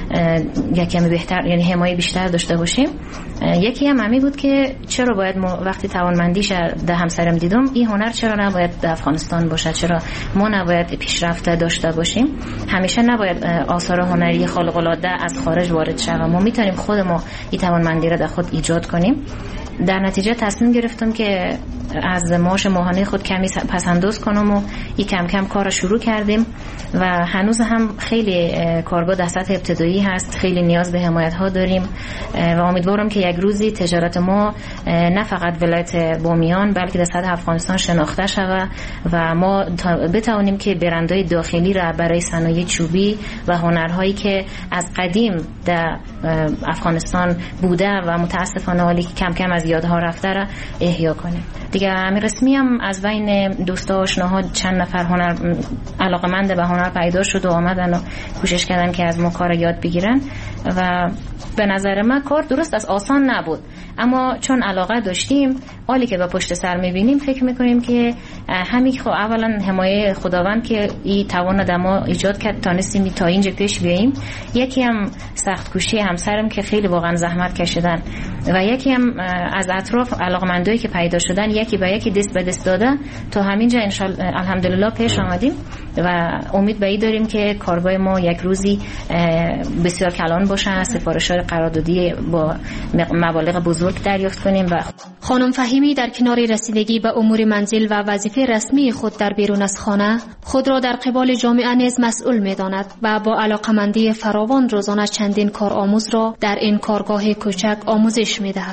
یک کمی بهتر، یعنی حمایت بیشتر داشته باشیم، یکی هم همین بود که چرا باید ما وقتی توانمندیش در همسرم دیدم این هنر چرا نباید در افغانستان باشد، چرا ما نباید پیشرفت داشته باشیم، همیشه نباید آثار هنری خارق العاده از خارج وارد شه و ما میتونیم خود ما این توانمندی را در خود ایجاد کنیم. در نتیجه تصمیم گرفتم که از معاش ماهانه خود کمی پسنداز کنم و این کم کم کار شروع کردیم و هنوز هم خیلی کارگاه در سطح ابتدایی هست، خیلی نیاز به حمایت ها داریم و امیدوارم که یک روزی تجارت ما نه فقط ولایت بامیان بلکه در سطح افغانستان شناخته شود و ما بتوانیم که برندهای داخلی را برای صنایع چوبی و هنرهایی که از قدیم در افغانستان بوده و متاسفانه حالی که کم کم از یادها رفته را احیا کنیم. دیگه امیر رسمی هم از بین دوستا و آشناها چند نفر هنر علاقمند به هنر پیدا شد و آمدن و کوشش کردن که از ما کار یاد بگیرن و به نظر من کار درست از آسان نبود، اما چون علاقه داشتیم حالی که به پشت سر میبینیم فکر میکنیم که همین خب اولا حمایه خداوند که این توان در ما ایجاد کرد تانستیم تا اینجا پیش بیاییم، یکی هم سخت کوشی همسرم که خیلی واقعا زحمت کشیدن و یکی هم از اطراف علاقمندایی که پیدا شدن یکی به یکی دست به دست داده تا همینجا انشالله الحمدلله پیش آمدیم و امید به این داریم که کارگاه ما یک روزی بسیار کلان باشه، سفارش‌های قراردادی با مبالغ بزرگ دریافت کنیم. و خانم فهیمی در کنار رسیدگی به امور منزل و وظیفه رسمی خود در بیرون از خانه خود را در قبال جامعه نیز مسئول می‌داند و با علاقمندی فراوان روزانه چندین کارآموز را در این کارگاه کوچک آموزش می‌دهد.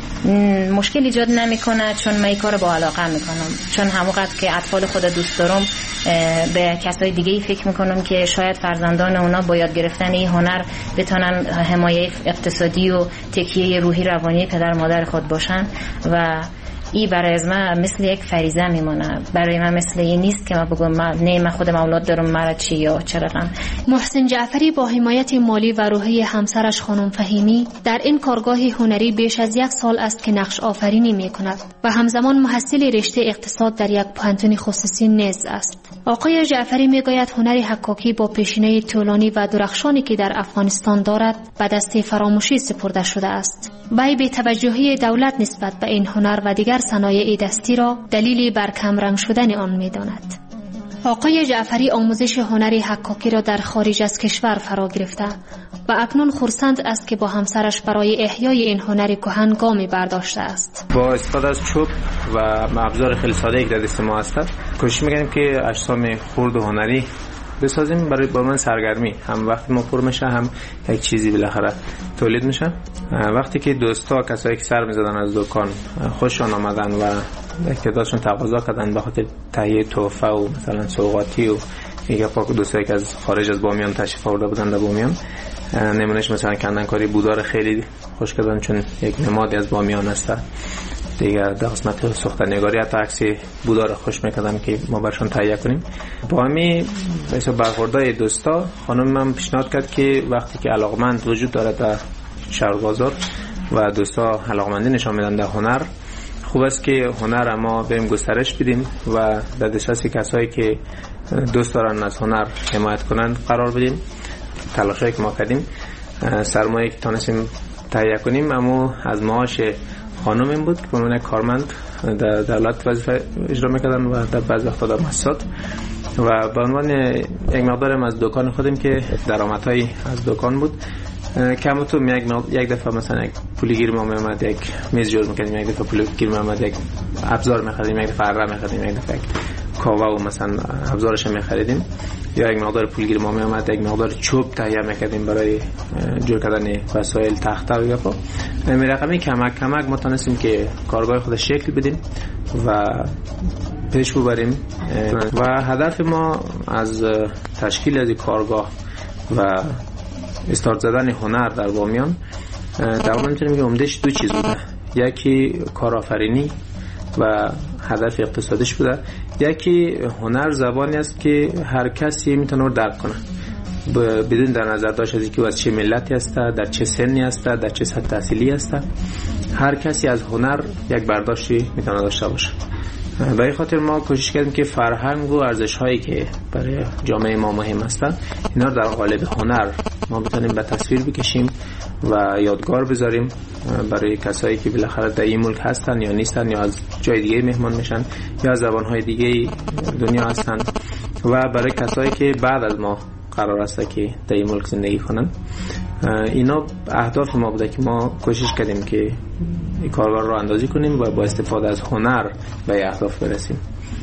مشکل ایجاد نمی‌کنه چون من این کار با علاقه می‌کنم، چون همونقدر که اطفال خود دوست دارم به کسای دیگه‌ای فکر می‌کنم که شاید فرزندان اونا با یاد گرفتن این هنر بتونن حمایه اقتصادی و تکیه روحی روانی پدر مادر خود باشن و این برای از من مثل یک فریضه میمونه. برای من مثل این نیست که من بگم من نه من خودم اولاد دارم مرا چی یا چرا. محسن جعفری با حمایت مالی و روحی همسرش خانم فهیمی در این کارگاه هنری بیش از یک سال است که نقش آفرینی میکند و همزمان محصل رشته اقتصاد در یک پانتون خصوصی نیز است. آقای جعفری میگوید هنر حکاکی با پیشینه طولانی و درخشانی که در افغانستان دارد به دست فراموشی سپرده شده است. وی بی توجهی دولت نسبت به این هنر و دیگر صنایع دستی را دلیلی بر کم رنگ شدن آن می‌داند. آقای جعفری آموزش هنر حکاکی را در خارج از کشور فرا گرفته و اکنون خرسند است که با همسرش برای احیای این هنر کهن گامی برداشته است. با استفاده از چوب و ابزار خیلی ساده که در دست ما هست، کوشش می‌کنیم که اجسام خرد و هنری بسازیم برای با من سرگرمی. هم وقتی ما پر میشه هم یک چیزی بالاخره تولید میشه. وقتی که دوستا کسایی که سر میزدن از دکان خوششون آمدن و اقتدارشون تقاضا کردن به خاطر تهیه تحفه و مثلا سوغاتی و دیگه پاک دوستایی که از خارج از بامیان تشریف آورده بودن در بامیان، نمونهش مثلا کندنکاری بودار خیلی خوش کردن چون یک نمادی از بامیان است. دیگه در قسمت ساختنگاری حتی عکسی بودار خوش میکردن که ما برشون تهیه کنیم. با همین مثلا برخوردهای دوستا خانم من پیشنهاد کرد که وقتی که علاقمند وجود داره در شهر بازار و دوستا علاقمندی نشان میدن در هنر، خوب است که هنر ما بریم گسترش بدیم و در دسترس کسایی که دوست دارن از هنر حمایت کنند قرار بدیم. تلاشایی که ما کردیم سرمایه‌ای که تونستیم تهیه کنیم اما از معاش خانم این بود که به عنوان کارمند در دولت وظیفه اجرا میکردن و در بعض وقتا در مؤسسات و به عنوان یک مقدارم از دکان خودم که درآمدهای از دکان بود کم و تو یک یک دفعه مثلا یک پولگیر ما میومد یک میز جور میکردیم، یک دفعه پولگیر میومد یک ابزار میخریم، یک دفعه اره میخریم، یک دفعه کاوا و مثلا ابزارش میخریدیم، یا یک مقدار پولگیر ما میومد یک مقدار چوب تهیه میکردیم برای جور کردن وسایل تخته و گپا. می رقمی کمک کمک ما تونستیم که کارگاه خود شکل بدیم و پیش ببریم و هدف ما از تشکیل از کارگاه و استارت زدن هنر در بامیان تقریبا میتونیم که عمدهش دو چیز بوده. یکی کارآفرینی و هدف اقتصادیش بوده، یکی هنر زبانی است که هر کسی میتونه درک کنه بدون در نظر داشت از اینکه از چه ملتی است، در چه سنی است، در چه سطح تحصیلی است. هر کسی از هنر یک برداشتی میتونه داشته باشه. به این خاطر ما کوشش کردیم که فرهنگ و ارزش هایی که برای جامعه ما مهم هستند اینا در قالب هنر ما بتونیم به تصویر بکشیم و یادگار بذاریم برای کسایی که بالاخره در این ملک هستن یا نیستن یا از جای دیگه مهمان میشن یا از زبانهای دیگه دنیا هستن و برای کسایی که بعد از ما قرار است که در این ملک زندگی کنن. اینا اهداف ما بوده که ما کوشش کردیم که این کارگاه رو اندازی کنیم و با استفاده از هنر به اهداف برسیم.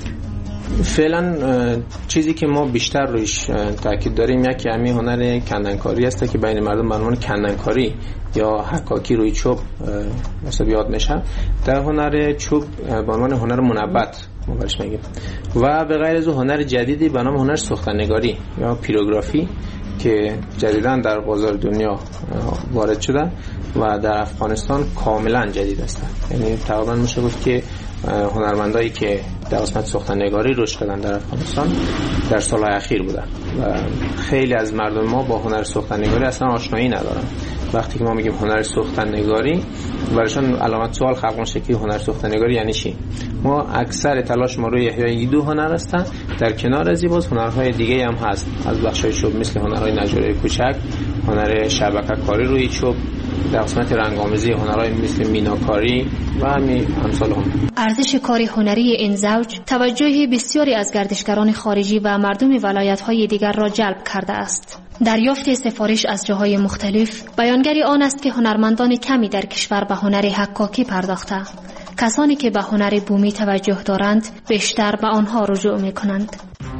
فعلا چیزی که ما بیشتر روش تاکید داریم یکی همین هنر کندنکاری است که بین مردم به عنوان کندنکاری یا حکاکی روی چوب مثلا یاد میشه. در هنر چوب به عنوان هنر منبت ما برش میگیم و به غیر از هنر جدیدی به نام هنر ساختنگاری یا پیروگرافی که جدیداً در بازار دنیا وارد شده و در افغانستان کاملا جدید است. یعنی تقریبا میشه گفت که هنرمندایی که در قسمت ساختنگاری رشد کردن در افغانستان در سالهای اخیر بودن و خیلی از مردم ما با هنر ساختنگاری اصلا آشنایی ندارن. وقتی که ما میگیم هنر ساختنگاری براشون علامت سوال خلق میشه که هنر ساختنگاری یعنی چی. ما اکثر تلاش ما روی احیای دو هنر هستن، در کنار از این باز هنرهای دیگه هم هست از بخشای چوب مثل هنرهای نجاری کوچک، هنر شبکه کاری روی چوب، در قسمت رنگ‌آمیزی هنرهای مثل میناکاری و همین امثال هم. ارزش کار هنری این زوج توجه بسیاری از گردشگران خارجی و مردم ولایت‌های دیگر را جلب کرده است. دریافت سفارش از جاهای مختلف بیانگری آن است که هنرمندان کمی در کشور به هنر حکاکی پرداخته. کسانی که به هنر بومی توجه دارند بیشتر به آنها رجوع می‌کنند.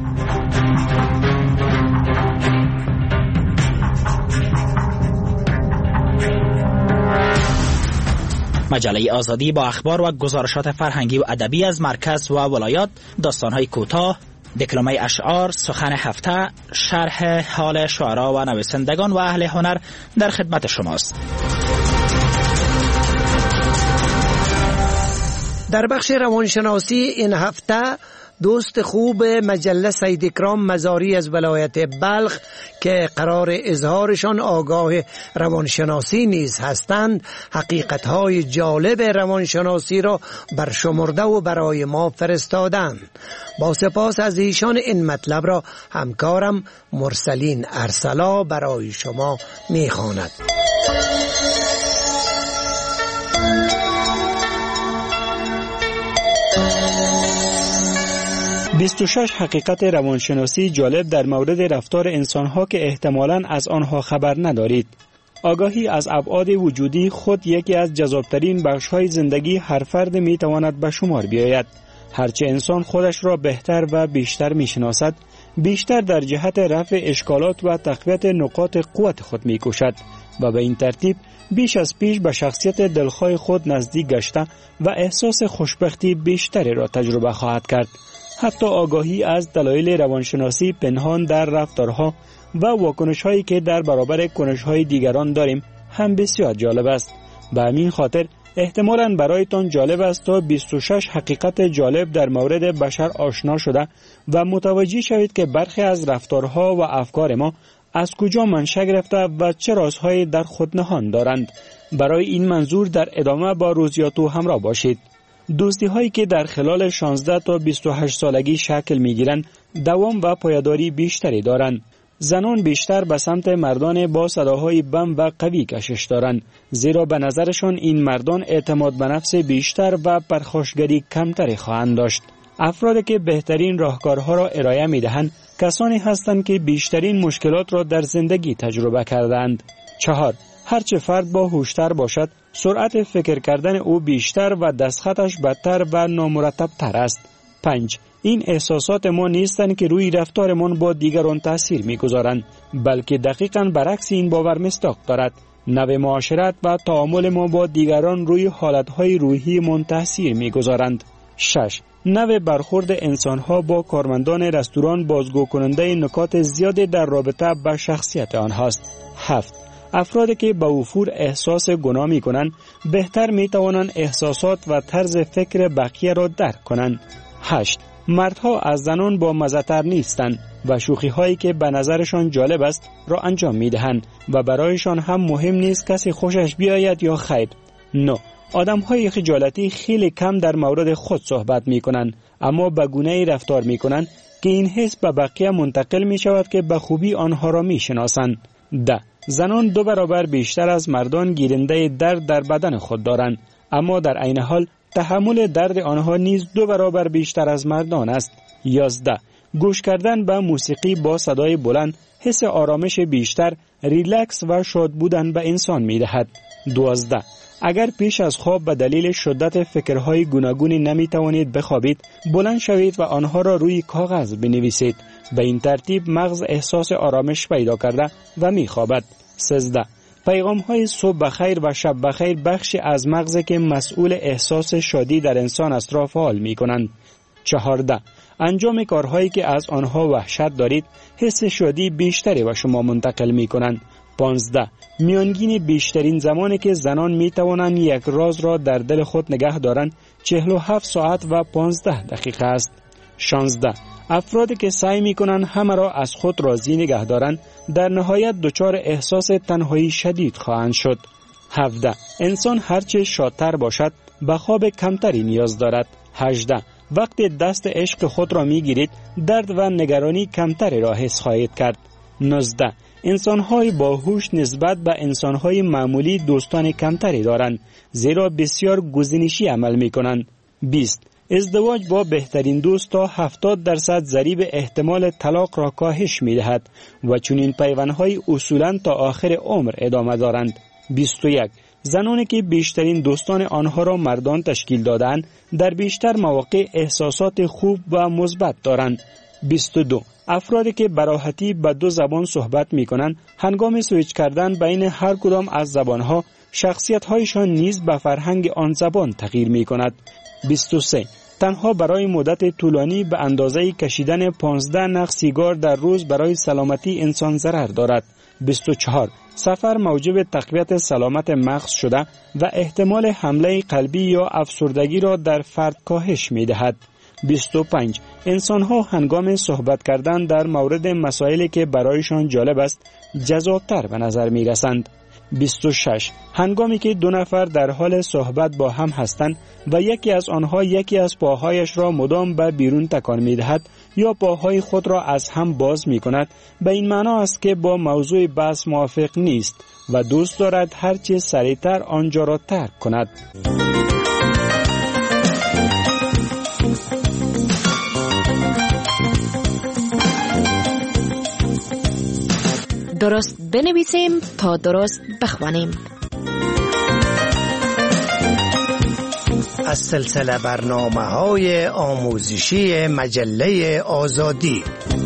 مجله آزادی با اخبار و گزارشات فرهنگی و ادبی از مرکز و ولایات، داستان‌های کوتاه، دکلمه اشعار، سخن هفته، شرح حال شعرا و نویسندگان و اهل هنر در خدمت شماست. در بخش روانشناسی این هفته دوست خوب مجله سید اکرام مزاری از ولایت بلخ که قرار اظهارشان آگاه روانشناسی نیز هستند، حقیقت‌های جالب روانشناسی را برشمرده و برای ما فرستادند. با سپاس از ایشان این مطلب را همکارم مرسلین ارسلا برای شما می‌خواند. بیست و شش حقیقت روانشناسی جالب در مورد رفتار انسانها که احتمالاً از آنها خبر ندارید. آگاهی از ابعاد وجودی خود یکی از جذابترین بخش‌های زندگی هر فرد می‌تواند به شمار بیاید. هرچه انسان خودش را بهتر و بیشتر می‌شناسد، بیشتر در جهت رفع اشکالات و تقویت نقاط قوت خود می‌کوشد و به این ترتیب بیش از پیش به شخصیت دلخواه خود نزدیک گشته و احساس خوشبختی بیشتری را تجربه خواهد کرد. حتی آگاهی از دلایل روانشناسی پنهان در رفتارها و واکنش‌هایی که در برابر کنش‌های دیگران داریم هم بسیار جالب است. به همین خاطر احتمالاً برایتان جالب است تا بیست و شش حقیقت جالب در مورد بشر آشنا شده و متوجه شوید که برخی از رفتارها و افکار ما از کجا منشأ گرفته و چه رازهایی در خود نهان دارند. برای این منظور در ادامه با روزیاتو همراه باشید. دوستی هایی که در خلال شانزده تا بیست و هشت سالگی شکل می گیرند دوام و پایداری بیشتری دارند. زنان بیشتر به سمت مردان با صداهای بم و قوی کشش دارند، زیرا به نظرشان این مردان اعتماد به نفس بیشتر و پرخاشگری کمتری خواهند داشت. افرادی که بهترین راهکارها را ارائه می دهند کسانی هستند که بیشترین مشکلات را در زندگی تجربه کردند. چهار. هرچه فرد با هوشتر باشد، سرعت فکر کردن او بیشتر و دستخطش بدتر و نامرتب تر است. پنج. این احساسات ما نیستند که روی رفتارمان با دیگران تأثیر می‌گذارند، بلکه دقیقاً برعکس این باور مصداق دارد. نوع معاشرت و تعامل ما با دیگران روی حالتهای روحی من تأثیر می‌گذارند. شش. نوع برخورد انسان‌ها با کارمندان رستوران بازگو کننده نکات زیادی در رابطه با شخصیت آنهاست. هفت. افرادی که به وفور احساس گناه می کنند بهتر می توانند احساسات و طرز فکر بقیه را درک کنند. هشت. مردها از زنان با مزه‌تر نیستند و شوخی هایی که به نظرشان جالب است را انجام می دهند و برایشان هم مهم نیست کسی خوشش بیاید یا خیر. نه. آدم های خجالتی خیلی کم در مورد خود صحبت می کنند، اما به گونه‌ای رفتار می کنند که این حس به بقیه منتقل می شود که به خوبی آنها را می شناسند. ده. زنان دو برابر بیشتر از مردان گیرنده درد در بدن خود دارند، اما در عین حال تحمل درد آنها نیز دو برابر بیشتر از مردان است. یازده. گوش کردن به موسیقی با صدای بلند حس آرامش بیشتر، ریلکس و شاد بودن به انسان می دهد. دوازده. اگر پیش از خواب به دلیل شدت فکرهای گوناگونی نمی توانید بخوابید، بلند شوید و آنها را روی کاغذ بنویسید. به این ترتیب مغز احساس آرامش پیدا کرده و می خوابد. سیزده. پیغام های صبح بخیر و شب بخیر بخشی از مغز که مسئول احساس شادی در انسان است را فعال می کنند. چهارده. انجام کارهایی که از آنها وحشت دارید حس شادی بیشتری به شما منتقل می کنند. پانزده. میانگین بیشترین زمانی که زنان می توانند یک راز را در دل خود نگه دارند چهل و هفت ساعت و پانزده دقیقه است. شانزده. افرادی که سعی می کنند همه را از خود راضی نگه دارند در نهایت دچار احساس تنهایی شدید خواهند شد. هفده. انسان هرچه شادتر باشد به خواب کمتری نیاز دارد. هجده. وقتی دست عشق خود را می گیرید درد و نگرانی کمتری را حس خواهید کرد. نوزده. انسان‌های باهوش نسبت به انسان‌های معمولی دوستان کمتری دارند، زیرا بسیار گزینشی عمل می‌کنند. بیست. ازدواج با بهترین دوست تا هفتاد درصد ضریب احتمال طلاق را کاهش می‌دهد و چنین پیوندهای اصولاً تا آخر عمر ادامه دارند. بیست و یک. زنانی که بیشترین دوستان آنها را مردان تشکیل دادند، در بیشتر مواقع احساسات خوب و مثبت دارند. بیست و دو. افرادی که به راحتی به دو زبان صحبت می کنند هنگام سویچ کردن بین هر کدام از زبانها شخصیت‌هایشان نیز به فرهنگ آن زبان تغییر می کند. بیست و سه. تنها برای مدت طولانی به اندازه کشیدن پانزده نخ سیگار در روز برای سلامتی انسان ضرر دارد، بیست و چهار سفر موجب تقویت سلامت مغز شده و احتمال حمله قلبی یا افسردگی را در فرد کاهش می دهد. بیست و پنج انسان ها هنگام صحبت کردن در مورد مسائلی که برایشان جالب است جذابتر به نظر می رسند. بیست و شش هنگامی که دو نفر در حال صحبت با هم هستند و یکی از آنها یکی از پاهایش را مدام به بیرون تکان می دهد یا پاهای خود را از هم باز می کند، به این معنا است که با موضوع بحث موافق نیست و دوست دارد هرچه سریعتر آنجا را ترک کند. درست بنویسیم تا درست بخوانیم. از سلسله برنامه‌های آموزشی مجله آزادی.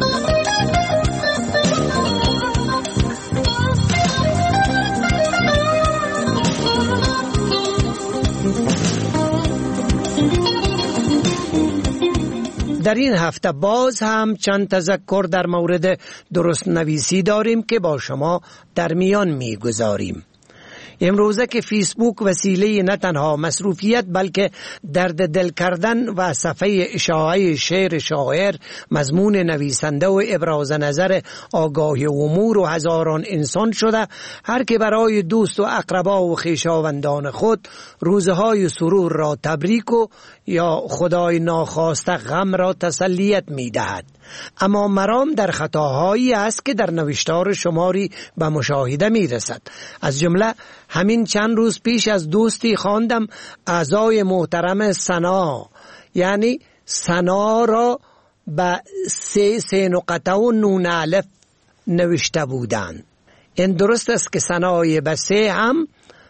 در این هفته باز هم چند تذکر در مورد درست نویسی داریم که با شما در میان می گذاریم. امروزه که فیسبوک وسیله نه تنها مصروفیت بلکه درد دل کردن و صفحه اشاعه شعر شاعر، مضمون نویسنده و ابراز نظر آگاه امور و هزاران انسان شده، هر که برای دوست و اقربا و خویشاوندان خود روزهای سرور را تبریک و یا خدای ناخواسته غم را تسلیت می دهد. اما مرام در خطاهایی است که در نوشتار شماری به مشاهده می رسد. از جمله همین چند روز پیش از دوستی خواندم اعضای محترم سنا، یعنی سنا را به سه سه نقطه و نون الف نوشته بودند. این درست است که سنای به سه هم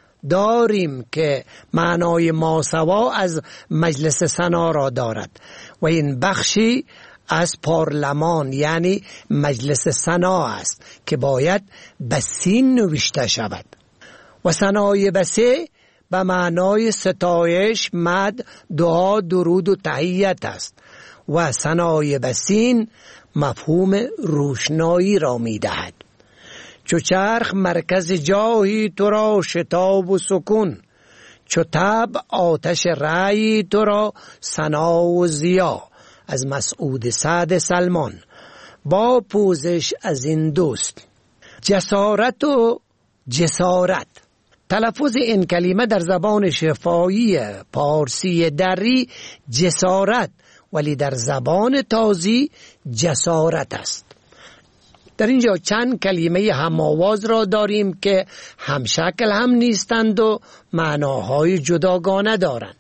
داریم که معنای ماسوا از مجلس سنا را دارد و این بخشی از پارلمان یعنی مجلس سنا است که باید به سین نوشته شود و سنای به سه به معنای ستایش، مد، دعا، درود و تحیت است و سنای به سین مفهوم روشنایی را می دهد. چو چرخ مرکز جاهی تو را شتاب و سکون، چو تب آتش رأی تو را سنا و ضیا. از مسعود سعد سلمان. با پوزش از این دوست. جسارت و جسارت، تلفظ این کلمه در زبان شفاهی پارسی دری جسارت، ولی در زبان تازی جسارت است. در اینجا چند کلمه هم‌آواز را داریم که همشکل هم نیستند و معناهای جداگانه دارند.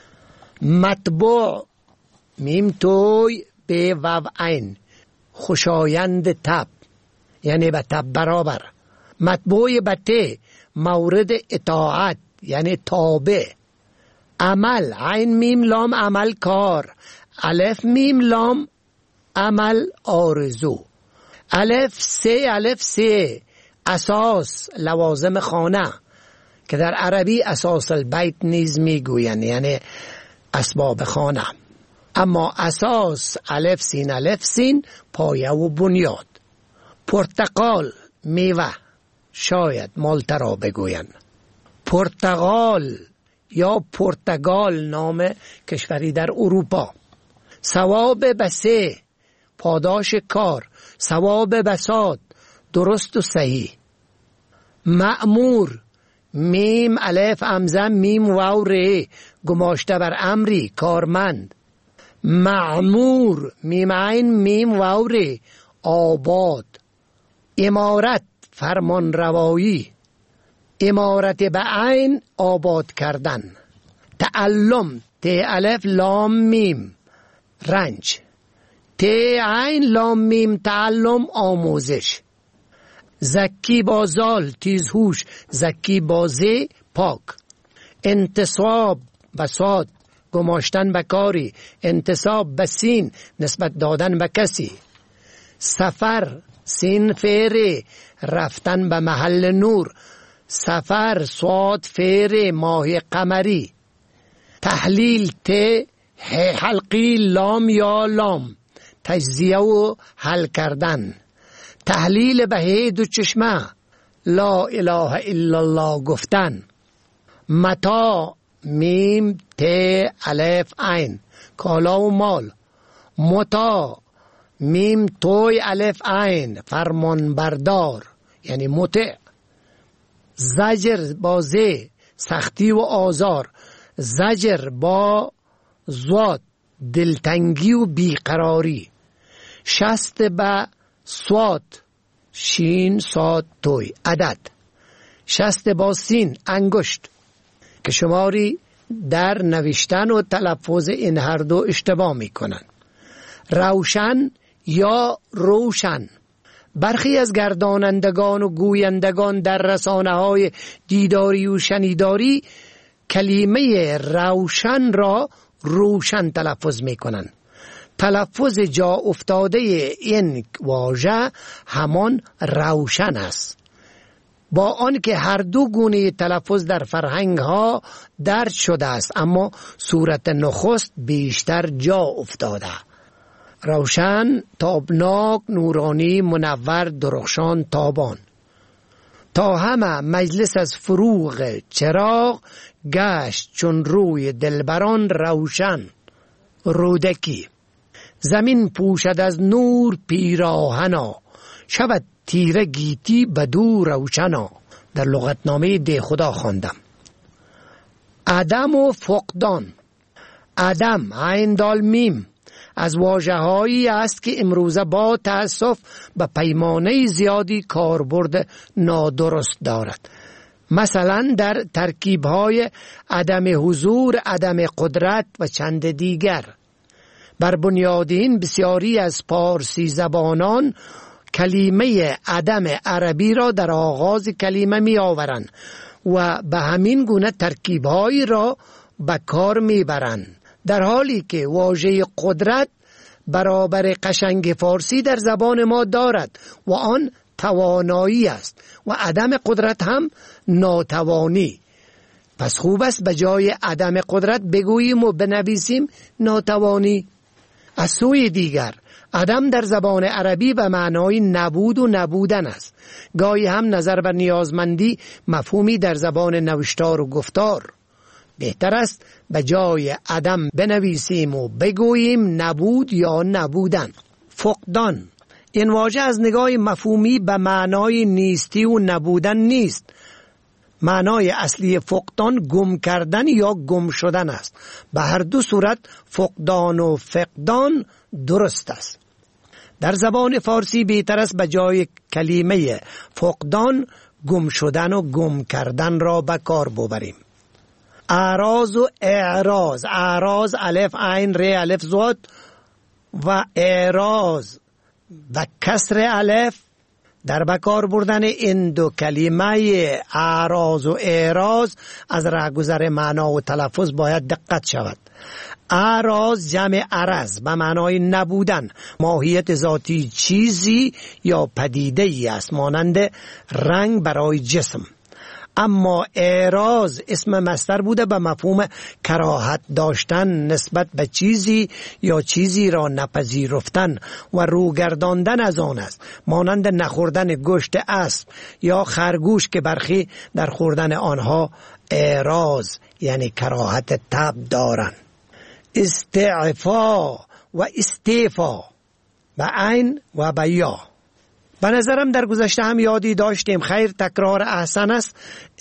مطبوع میم توی به وو عین، خوشایند تب یعنی به تب برابر. مطبوع به ته مورد اطاعت یعنی تابع. عمل عین میم لام عمل کار، الف میم لام عمل آرزو. الف سه الف سه اساس لوازم خانه که در عربی اساس البیت نیز میگویند یعنی اسباب خانه. اما اساس الف سین الف سین پایه و بنیاد. پرتقال میوه، شاید مالته را بگویند. پرتغال یا پرتغال نام کشوری در اروپا. ثواب بسه پاداش کار، ثواب بساط درست و صحیح. مأمور میم الف همزه میم واو ره گماشته بر امری کارمند. معمور میم عین میم واو ره آباد. امارت فرمان روایی، امارت به عین آباد کردن. تعلم ت الف لام میم رنج، ت عین لام میم تعلم آموزش. زکی بازال تیزهوش، زکی بازه پاک. انتصاب بساط گماشتن به کاری، انتصاب به سین نسبت دادن به کسی. سفر سین فیره رفتن به محل نور، سفر صاد فیره ماه قمری. تحلیل ت حلقی لام یا لام تجزیه و حل کردن. تحلیل به دو چشمه، لا اله الا الله گفتن، متا میم ت الف عین کالا و مال، متا میم توی الف عین فرمان بردار یعنی مطیع، زجر با ز سختی و آزار، زجر با زواد دلتنگی و بیقراری، شست به سواد شین ساد توی عدد، شست با سین انگشت که شماری در نوشتن و تلفظ این هر دو اشتباه می کنن. روشن یا روشن، برخی از گردانندگان و گویندگان در رسانه های دیداری و شنیداری کلمه روشن را روشن تلفظ می کنن. تلفظ جا افتاده این واژه همان روشن است، با آنکه هر دو گونه تلفظ در فرهنگ ها درج شده است، اما صورت نخست بیشتر جا افتاده. روشن، تابناک، نورانی، منور، درخشان، تابان. تا همه مجلس از فروغ چراغ گشت چون روی دلبران روشن. رودکی. زمین پوشد از نور پیراهنا، شود تیره گیتی بدو روشنا. در لغتنامه ده خدا خواندم. عدم و فقدان. عدم عین دال میم از واژه‌هایی است که امروزه با تأسف به پیمانه زیادی کاربرد نادرست دارد. مثلا در ترکیب‌های عدم حضور، عدم قدرت و چند دیگر. بر بنیاد این بسیاری از پارسی زبانان کلمه عدم عربی را در آغاز کلمه می آورند و به همین گونه ترکیب‌هایی را به کار می برند، در حالی که واژه قدرت برابر قشنگ فارسی در زبان ما دارد و آن توانایی است و عدم قدرت هم ناتوانی. پس خوب است به جای عدم قدرت بگوییم و بنویسیم ناتوانی. از سوی دیگر عدم در زبان عربی به معنای نبود و نبودن است. گاهی هم نظر بر نیازمندی مفهومی در زبان نوشتار و گفتار. بهتر است به جای عدم بنویسیم و بگوییم نبود یا نبودن. فقدان. این واژه از نگاه مفهومی به معنای نیستی و نبودن نیست. معنای اصلی فقدان گم کردن یا گم شدن است. به هر دو صورت فقدان و فقدان درست است. در زبان فارسی بهتر است به جای کلمه فقدان گم شدن و گم کردن را به کار ببریم. اعراض و اعراض. اعراض الف عین ر الف زاد و اعراض و کسر الف. در بکار بردن این دو کلمه اعراض و اعراض از رهگذر معنا و تلفظ باید دقت شود. اعراض جمع عرض به معنای نبودن، ماهیت ذاتی چیزی یا پدیده ای است مانند رنگ برای جسم. اما اعراض اسم مصدر بوده به مفهوم کراهت داشتن نسبت به چیزی یا چیزی را نپذیرفتن و روگرداندن از آن است، مانند نخوردن گوشت اسب یا خرگوش که برخی در خوردن آنها اعراض یعنی کراهت طبع دارند. استعفا و استعفا به عین و به یا. به نظرم در گذشته هم یادی داشتیم، خیر تکرار احسن است.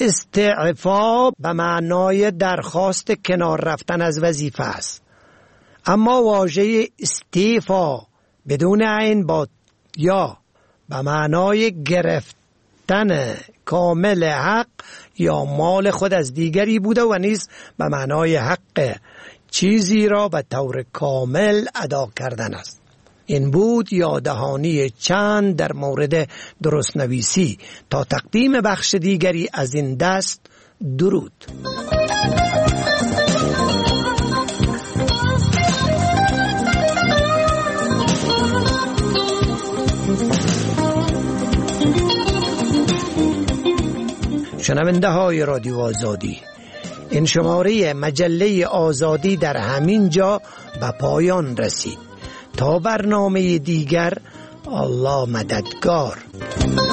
استعفا به معنای درخواست کنار رفتن از وظیفه است، اما واژه استعفا بدون عین با یا به معنای گرفتن کامل حق یا مال خود از دیگری بوده و نیز به معنای حق چیزی را به طور کامل ادا کردن است. این بود یاددهانی چند در مورد درست نویسی. تا تقدیم بخش دیگری از این دست، درود. شنونده های رادیو آزادی، این شماره مجله آزادی در همین جا به پایان رسید. تا برنامه دیگر الله مددگار.